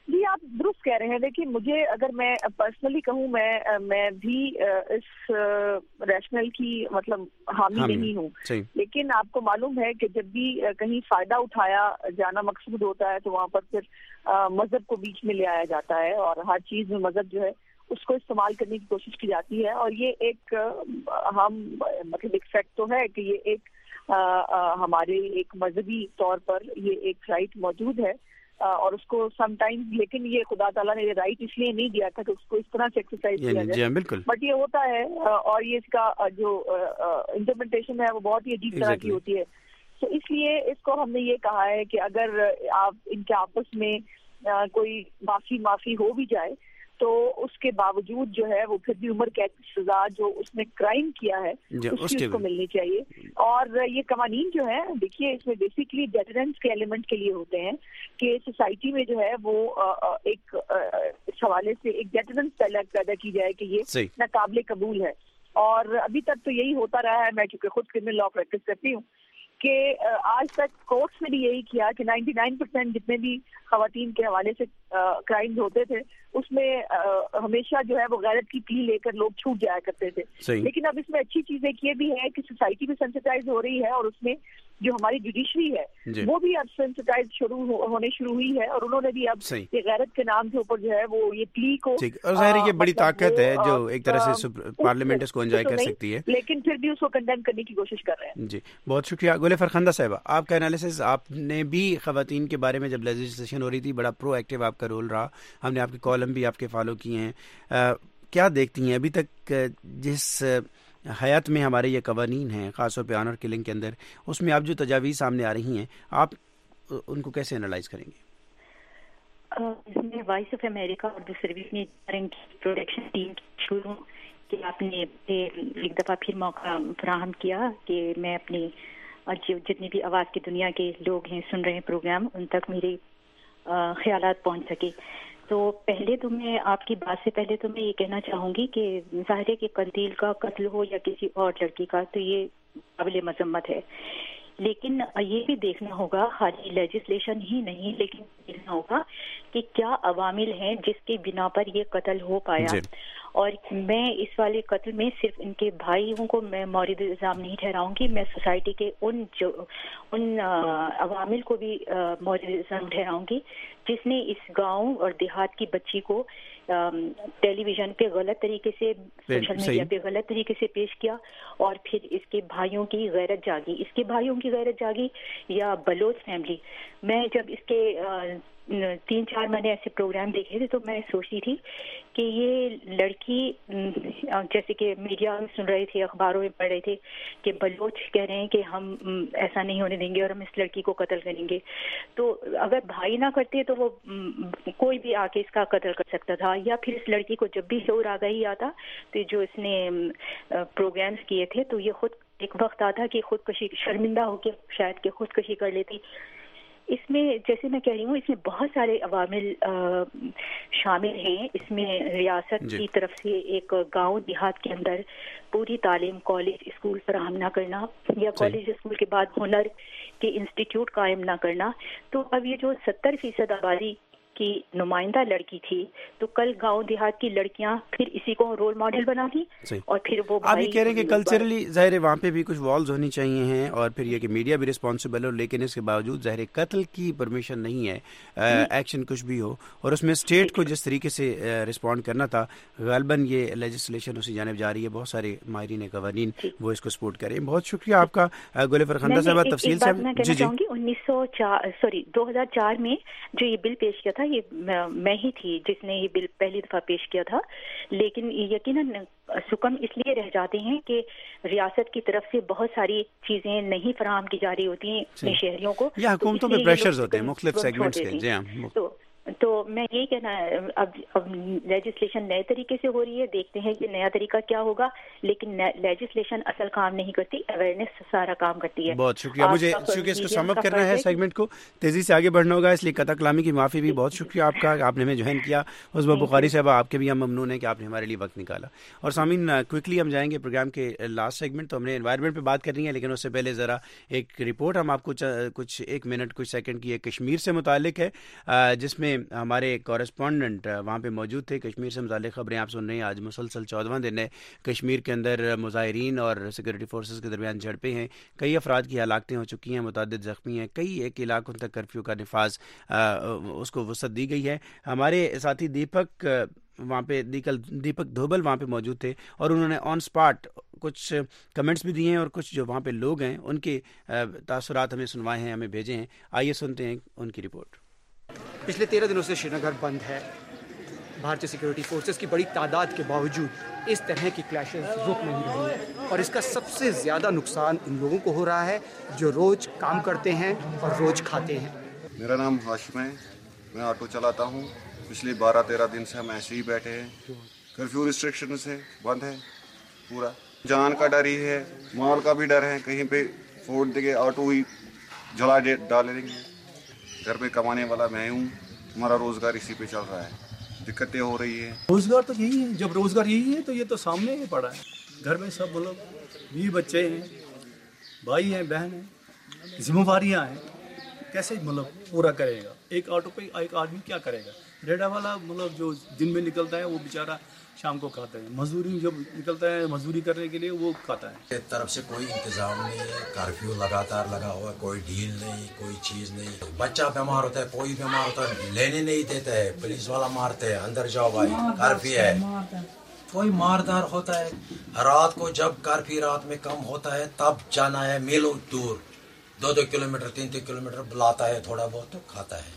درست کہہ رہے ہیں. دیکھیے مجھے اگر میں پرسنلی کہوں میں میں بھی اس ریشنل کی مطلب حامی نہیں ہوں, لیکن آپ کو معلوم ہے کہ جب بھی کہیں فائدہ اٹھایا جانا مقصود ہوتا ہے تو وہاں پر پھر مذہب کو بیچ میں لے آیا جاتا ہے اور ہر چیز میں مذہب جو ہے اس کو استعمال کرنے کی کوشش کی جاتی ہے. اور یہ ایک ہم مطلب ایک فیکٹ تو ہے کہ یہ ایک ہمارے ایک مذہبی طور پر یہ ایک رائٹ موجود ہے اور اس کو سم ٹائم, لیکن یہ خدا تعالیٰ نے یہ رائٹ اس لیے نہیں دیا تھا کہ اس کو اس طرح سے ایکسرسائز کیا جائے, بٹ یہ ہوتا ہے اور یہ اس کا جو امپلیمنٹیشن ہے وہ بہت ہی عجیب طرح کی ہوتی ہے. تو اس لیے اس کو ہم نے یہ کہا ہے کہ اگر آپ ان کے آپس میں کوئی معافی معافی ہو بھی جائے تو اس کے باوجود جو ہے وہ پھر بھی عمر قید کی سزا جو اس نے کرائم کیا ہے اس کی اس کو ملنی چاہیے. اور یہ قوانین جو ہیں دیکھیے اس میں بیسکلی ڈیٹرنس کے ایلیمنٹ کے لیے ہوتے ہیں کہ سوسائٹی میں جو ہے وہ ایک اس حوالے سے ایک ڈیٹرنس پیدا کی جائے کہ یہ ناقابل قبول ہے. اور ابھی تک تو یہی ہوتا رہا ہے. میں چونکہ خود کرمنل لا پریکٹس کرتی ہوں کہ آج تک کورٹس نے بھی یہی کیا کہ نائنٹی نائن پرسینٹ جتنے بھی خواتین کے حوالے سے کرائمز ہوتے تھے اس میں ہمیشہ جو ہے وہ غیرت کی پلی لے کر لوگ چھوٹ جایا کرتے تھے. لیکن اب اس میں اچھی چیز ایک یہ بھی ہے کہ سوسائٹی بھی سینسٹائز ہو رہی ہے اور اس میں جو ہماری جوڈیشری ہے وہ بھی اب سینسٹائز شروع ہونے شروع ہوئی ہے اور انہوں نے بھی اب یہ غیرت کے نام کے اوپر جو ہے وہ یہ پلی کو, اور ظاہر ہے یہ بڑی طاقت ہے جو ایک طرح سے پارلیمنٹ اس کو انجوائے کر سکتی ہے, لیکن پھر بھی اس کو کنڈیم کرنے کی کوشش کر رہے ہیں. جی بہت شکریہ. گل فرخندہ صاحبہ, آپ کا انالیسس, آپ نے بھی خواتین کے بارے میں جب لیجسلیشن ہو رہی تھی بڑا پرو ایکٹیو آپ کا رول رہا, ہم نے آپ کے کالم بھی آپ کے فالو کیے ہیں, کیا دیکھتی ہیں ابھی تک جس حیات میں ہمارے یہ قوانین ہیں خاص طور پہ آنر کلنگ کے اندر, اس میں آپ جو تجاویز سامنے آ رہی ہیں آپ ان کو کیسے انالائز کریں گے؟ میں voice of America Urdu service میں پروڈکشن ٹیم شروع کہ آپ نے ایک دفعہ پھر موقع فراہم کیا کہ میں اپنی جتنی بھی آواز کی دنیا کے لوگ ہیں سن رہے ہیں پروگرام ان تک میرے خیالات پہنچ سکے. تو پہلے تو میں آپ کی بات سے پہلے تو میں یہ کہنا چاہوں گی کہ ظاہر ہے کہ قتیل کا قتل ہو یا کسی اور لڑکی کا تو یہ قابل مذمت ہے, لیکن یہ بھی دیکھنا ہوگا خالی لیجسلیشن ہی نہیں لیکن دیکھنا ہوگا کہ کیا عوامل ہیں جس کے بنا پر یہ قتل ہو پایا. اور میں اس والے قتل میں صرف ان کے بھائیوں کو میں مورد الزام نہیں ٹھہراؤں گی, میں سوسائٹی کے ان جو ان عوامل کو بھی مورد الزام ٹھہراؤں گی جس نے اس گاؤں اور دیہات کی بچی کو ٹیلی ویژن پہ غلط طریقے سے, سوشل میڈیا پہ غلط طریقے سے پیش کیا اور پھر اس کے بھائیوں کی غیرت جاگی, اس کے بھائیوں کی غیرت جاگی یا بلوچ فیملی. میں جب اس کے تین چار میں نے ایسے پروگرام دیکھے تھے تو میں سوچتی تھی کہ یہ لڑکی, جیسے کہ میڈیا میں سن رہے تھے, اخباروں میں پڑھ رہے تھے کہ بلوچ کہہ رہے ہیں کہ ہم ایسا نہیں ہونے دیں گے اور ہم اس لڑکی کو قتل کریں گے. تو اگر بھائی نہ کرتے تو وہ کوئی بھی آ کے اس کا قتل کر سکتا تھا, یا پھر اس لڑکی کو جب بھی شعور آگاہی آتا تو جو اس نے پروگرامز کیے تھے تو یہ خود ایک وقت آتا کہ خودکشی, شرمندہ ہو کے شاید کہ خودکشی کر لیتی. اس میں جیسے میں کہہ رہی ہوں اس میں بہت سارے عوامل شامل ہیں. اس میں ریاست کی طرف سے ایک گاؤں دیہات کے اندر پوری تعلیم کالج اسکول فراہم نہ کرنا یا کالج اسکول کے بعد ہنر کے انسٹیٹیوٹ قائم نہ کرنا. تو اب یہ جو ستر فیصد آبادی کی نمائندہ لڑکی تھی تو کل گاؤں دیہات کی لڑکیاں پھر اسی کو رول ماڈل بنا دی اور پھر وہ آپ یہ کہہ رہے ہیں کہ کلچرلی ظاہر وہاں پہ بھی کچھ والز ہونی چاہیے ہیں اور پھر یہ کہ میڈیا بھی رسپانسبل ہو, لیکن اس کے باوجود ظاہر قتل کی پرمیشن نہیں ہے, ایکشن کچھ بھی ہو اور اس میں اسٹیٹ کو جس طریقے سے رسپونڈ کرنا تھا غالباً یہ لیجسلیشن اسی جانب جا رہی ہے. بہت سارے ماہرین قوانین وہ اس کو سپورٹ کریں. بہت شکریہ آپ کا گل فرخندہ صاحبہ تفصیل سے. جی جی انیس سو چار سوری دو ہزار چار میں جو یہ بل پیش کیا تھا یہ میں ہی تھی جس نے یہ بل پہلی دفعہ پیش کیا تھا, لیکن یقیناً سکم اس لیے رہ جاتے ہیں کہ ریاست کی طرف سے بہت ساری چیزیں نہیں فراہم کی جا رہی ہوتی ہیں اپنے شہریوں کو, یا حکومتوں پہ پریشرز ہوتے ہیں مختلف سیگمنٹس کے. جی ہاں, تو تو میں یہ کہنا اب اب لیجسلیشن نئے طریقے سے ہو رہی ہے, دیکھتے ہیں کہ نیا طریقہ کیا ہوگا, لیکن لیجسلیشن اصل کام نہیں کرتی, اویئرنیس سارا کام کرتی ہے. بہت شکریہ. مجھے چونکہ اس کو سم اپ کرنا ہے, سیگمنٹ کو تیزی سے آگے بڑھنا ہوگا, اس لیے قطع کلامی کی معافی بھی. بہت شکریہ آپ کا, آپ نے ہمیں جوائن کیا. عزبہ بخاری صاحبہ آپ کے بھی ہم ممنون ہیں کہ آپ نے ہمارے لیے وقت نکالا. اور سامعین کوئکلی ہم جائیں گے پروگرام کے لاسٹ سیگمنٹ. تو ہم نے انوائرمنٹ پہ بات کرنی ہے, لیکن اس سے پہلے ذرا ایک رپورٹ ہم آپ کو کچھ ایک منٹ کچھ سیکنڈ کی ایک کشمیر سے متعلق ہے, جس میں हमारे कॉरेस्पॉन्डेंट वहाँ पे मौजूद थे। कश्मीर से मुताल्लिक़ खबरें आप सुन रहे हैं। आज मुसलसल चौदहवां दिन है कश्मीर के अंदर मुजाहिरीन और सिक्योरिटी फोर्सेस के दरमियान झड़पें हैं। कई अफराद की हलाकतें हो चुकी हैं, मुतअद्दिद ज़ख्मी हैं, कई एक इलाकों तक कर्फ्यू का नफाज उसको वसअत दी गई है। हमारे साथी दीपक वहाँ पे दीपक धोबल वहाँ पे मौजूद थे और उन्होंने ऑन स्पॉट कुछ कमेंट्स भी दिए हैं और कुछ जो वहाँ पे लोग हैं उनके तासुरात हमें सुनवाए हैं, हमें भेजे हैं। आइए सुनते हैं उनकी रिपोर्ट। पिछले तेरह दिनों से श्रीनगर बंद है। भारतीय सिक्योरिटी फोर्सेस की बड़ी तादाद के बावजूद इस तरह की क्लैशेस रुक नहीं रही है और इसका सबसे ज़्यादा नुकसान इन लोगों को हो रहा है जो रोज़ काम करते हैं और रोज़ खाते हैं। मेरा नाम हाशिम है, मैं ऑटो चलाता हूँ। पिछले बारह तेरह दिन से हम ऐसे ही बैठे हैं। कर्फ्यू रिस्ट्रिक्शन से बंद है पूरा। जान का डर ही है, माल का भी डर है, कहीं पे फोड़ देंगे, ऑटो ही जला डालेंगे। घर पे कमाने वाला मैं हूँ, हमारा रोज़गार इसी पे चल रहा है, दिक्कतें हो रही है। रोज़गार तो यही है, जब रोज़गार यही है तो ये तो सामने ही पड़ा है। घर में सब मतलब बीवी बच्चे हैं, भाई हैं, बहन हैं, जिम्मेवारियाँ हैं, कैसे मतलब पूरा करेगा? एक ऑटो पे एक आदमी क्या करेगा? रेडा वाला मतलब जो दिन में निकलता है वो बेचारा शाम को खाता है, मजदूरी जब निकलता है मजदूरी करने के लिए वो खाता है। तरफ से कोई इंतजाम नहीं है, कर्फ्यू लगातार लगा हुआ, कोई डील नहीं, कोई चीज नहीं। बच्चा बीमार होता है, कोई बीमार होता है, लेने नहीं देते है, पुलिस वाला मारते हैं, अंदर जाओ भाई, कर्फ्यू है। कोई मारदार होता है। रात को जब कर्फ्यू रात में कम होता है तब जाना है मीलों दूर, दो दो किलोमीटर तीन तीन किलोमीटर बुलाता है, थोड़ा बहुत तो खाता है।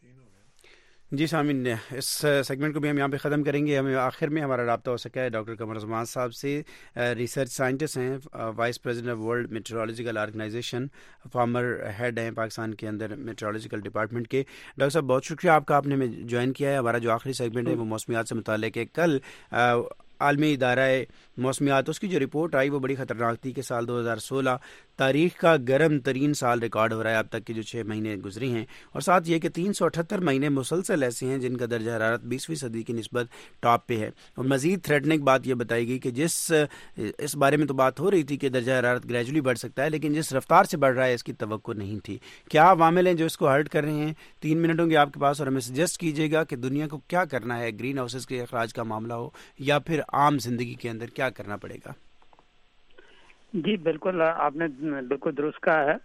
जी सामिन, इस सेगमेंट को भी हम यहाँ पे ख़त्म करेंगे। हमें आखिर में हमारा रब्ता हो सका है डॉक्टर कमर उस्मान साहब से, रिसर्च साइंटिस्ट हैं, vice president of world meteorological organisation, former head हैं पाकिस्तान के अंदर मेट्रोलॉजिकल डिपार्टमेंट के। डॉक्टर साहब बहुत शुक्रिया आपका, आपने हमें ज्वाइन किया है। हमारा जो आखिरी सेगमेंट है वो मौसमियात से मुताल्लिक़ है। कल आलमी इदारा मौसमियात उसकी जो रिपोर्ट आई वो बड़ी ख़तरनाक थी कि साल दो हज़ार सोलह तारीख़ का गर्म तरीन साल रिकॉर्ड हो रहा है अब तक के जो छः महीने गुजरे हैं। और साथ ये कि तीन सौ अठहत्तर महीने मुसलसल ऐसे हैं जिनका दर्जा हरारत बीसवीं सदी की निस्बत टॉप पे है। और मज़ीद थ्रेटनिंग बात ये बताई गई कि जिस इस बारे में तो बात हो रही थी कि दर्जा हरारत ग्रेजुअली बढ़ सकता है, लेकिन जिस रफ्तार से बढ़ रहा है इसकी तवक्को नहीं थी। क्या अवामिल हैं जो इसको हर्ट कर रहे हैं? तीन मिनट होंगे आपके पास और हमें सजेस्ट कीजिएगा कि दुनिया को क्या करना है, ग्रीन हाउसेस के अखराज का मामला हो या फिर आम जिंदगी के अंदर क्या करना पड़ेगा। जी बिल्कुल, आपने बिल्कुल दुरुस्त कहा है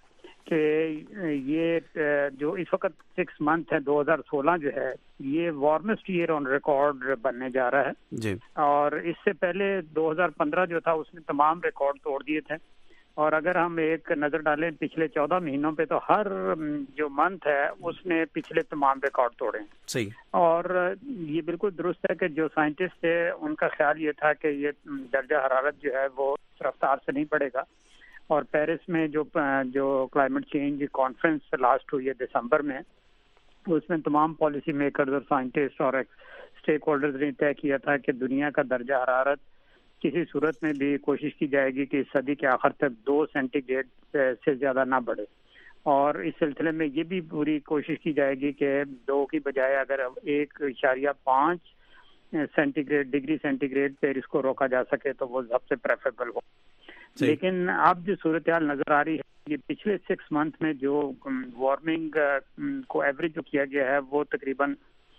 कि ये जो इस वक्त सिक्स मंथ है दो हज़ार सोलह जो है ये वार्मेस्ट ईयर ऑन रिकॉर्ड बनने जा रहा है जी। और इससे पहले दो हज़ार पंद्रह जो था उसने तमाम रिकॉर्ड तोड़ दिए थे। और अगर हम एक नज़र डालें पिछले चौदह महीनों पे तो हर जो मंथ है उसने पिछले तमाम रिकॉर्ड तोड़े हैं। सही। और ये बिल्कुल दुरुस्त है कि जो साइंटिस्ट थे उनका ख्याल ये था कि ये दर्जा हरारत जो है वो रफ्तार से नहीं बढ़ेगा। और पेरिस में जो जो क्लाइमेट चेंज कॉन्फ्रेंस लास्ट हुई है दिसंबर में, उसमें तमाम पॉलिसी मेकर्स और साइंटिस्ट और स्टेक होल्डर्स ने तय किया था कि दुनिया का दर्जा हरारत किसी सूरत में भी कोशिश की जाएगी कि इस सदी के आखिर तक दो सेंटीग्रेड से ज़्यादा ना बढ़े। और इस सिलसिले में ये भी पूरी कोशिश की जाएगी कि दो की बजाय अगर एक इशारिया पाँच सेंटीग्रेड डिग्री सेंटीग्रेड पे इसको रोका जा सके तो वो सबसे प्रेफरेबल हो। लेकिन अब जो सूरत हाल नज़र आ रही है, ये पिछले सिक्स मंथ में जो वार्मिंग को एवरेज जो किया गया है वो तकरीबन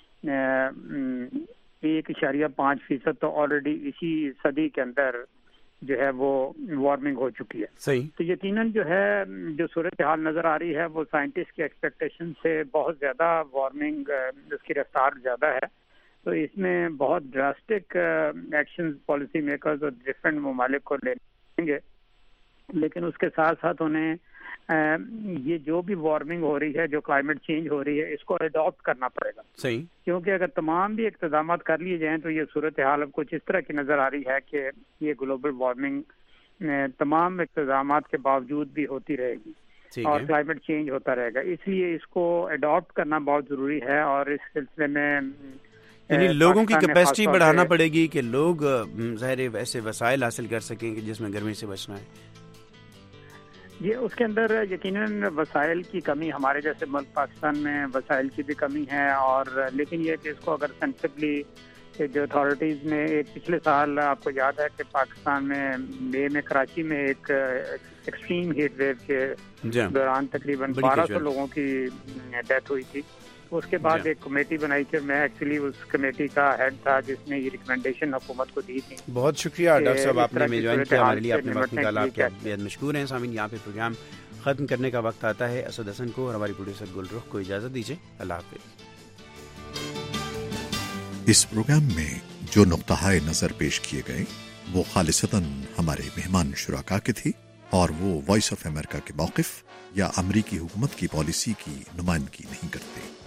एक इशारिया पाँच फीसद तो ऑलरेडी इसी सदी के अंदर जो है वो वार्मिंग हो चुकी है। सही। तो यकीनन जो है जो सूरत हाल नज़र आ रही है वो साइंटिस्ट की एक्सपेक्टेशन से बहुत ज़्यादा वार्मिंग उसकी रफ्तार ज़्यादा है। तो इसमें बहुत ड्रास्टिक एक्शन पॉलिसी मेकर्स और डिफरेंट ममालिक को लेंगे, लेकिन उसके साथ साथ उन्हें ये जो भी वार्मिंग हो रही है, जो क्लाइमेट चेंज हो रही है, इसको अडॉप्ट करना पड़ेगा। सही। क्योंकि अगर तमाम भी इक़्तिदाम कर लिए जाएं तो ये सूरत हाल अब कुछ इस तरह की नज़र आ रही है कि ये ग्लोबल वार्मिंग तमाम इक़्तिदाम के बावजूद भी होती रहेगी और क्लाइमेट चेंज होता रहेगा। इसलिए इसको अडॉप्ट करना बहुत ज़रूरी है। और इस सिलसिले में यानी लोगों की कैपेसिटी बढ़ाना पड़ेगी कि लोग ज़ाहिर वैसे वसाइल हासिल कर सकें कि जिसमें गर्मी से बचना है। ये उसके अंदर यकीनन वसाइल की कमी, हमारे जैसे मुल्क पाकिस्तान में वसाइल की भी कमी है। और लेकिन ये कि इसको अगर सेंसिबली जो अथॉरिटीज़ ने एक पिछले साल आपको याद है कि पाकिस्तान में मई में कराची में एक एक्सट्रीम हीट वेव के दौरान तकरीबन बारह सौ लोगों की डेथ हुई थी। اس کے بعد ایک کمیٹی بنائی تھی، میں ایکچولی اس کمیٹی کا ہیڈ تھا جس نے یہ ریکمنڈیشن حکومت کو دی تھی. بہت شکریہ ڈاکٹر صاحب، آپ نے ہمیں جوائن کیا، ہمارے لیے آپ نے وقت نکالا، آپ کے بے حد مشکور ہیں. سامعین، یہاں پہ پروگرام ختم کرنے کا وقت آتا ہے. اسد حسن کو اور ہماری پروڈیوسر گل رخ کو اجازت دیجیے. اللہ حافظ. اس پروگرام میں جو نقطہ نظر پیش کیے گئے وہ خالصتاً ہمارے مہمان شرکا کے تھی اور وہ وائس آف امریکہ کے موقف یا امریکی حکومت کی پالیسی کی نمائندگی نہیں کرتے.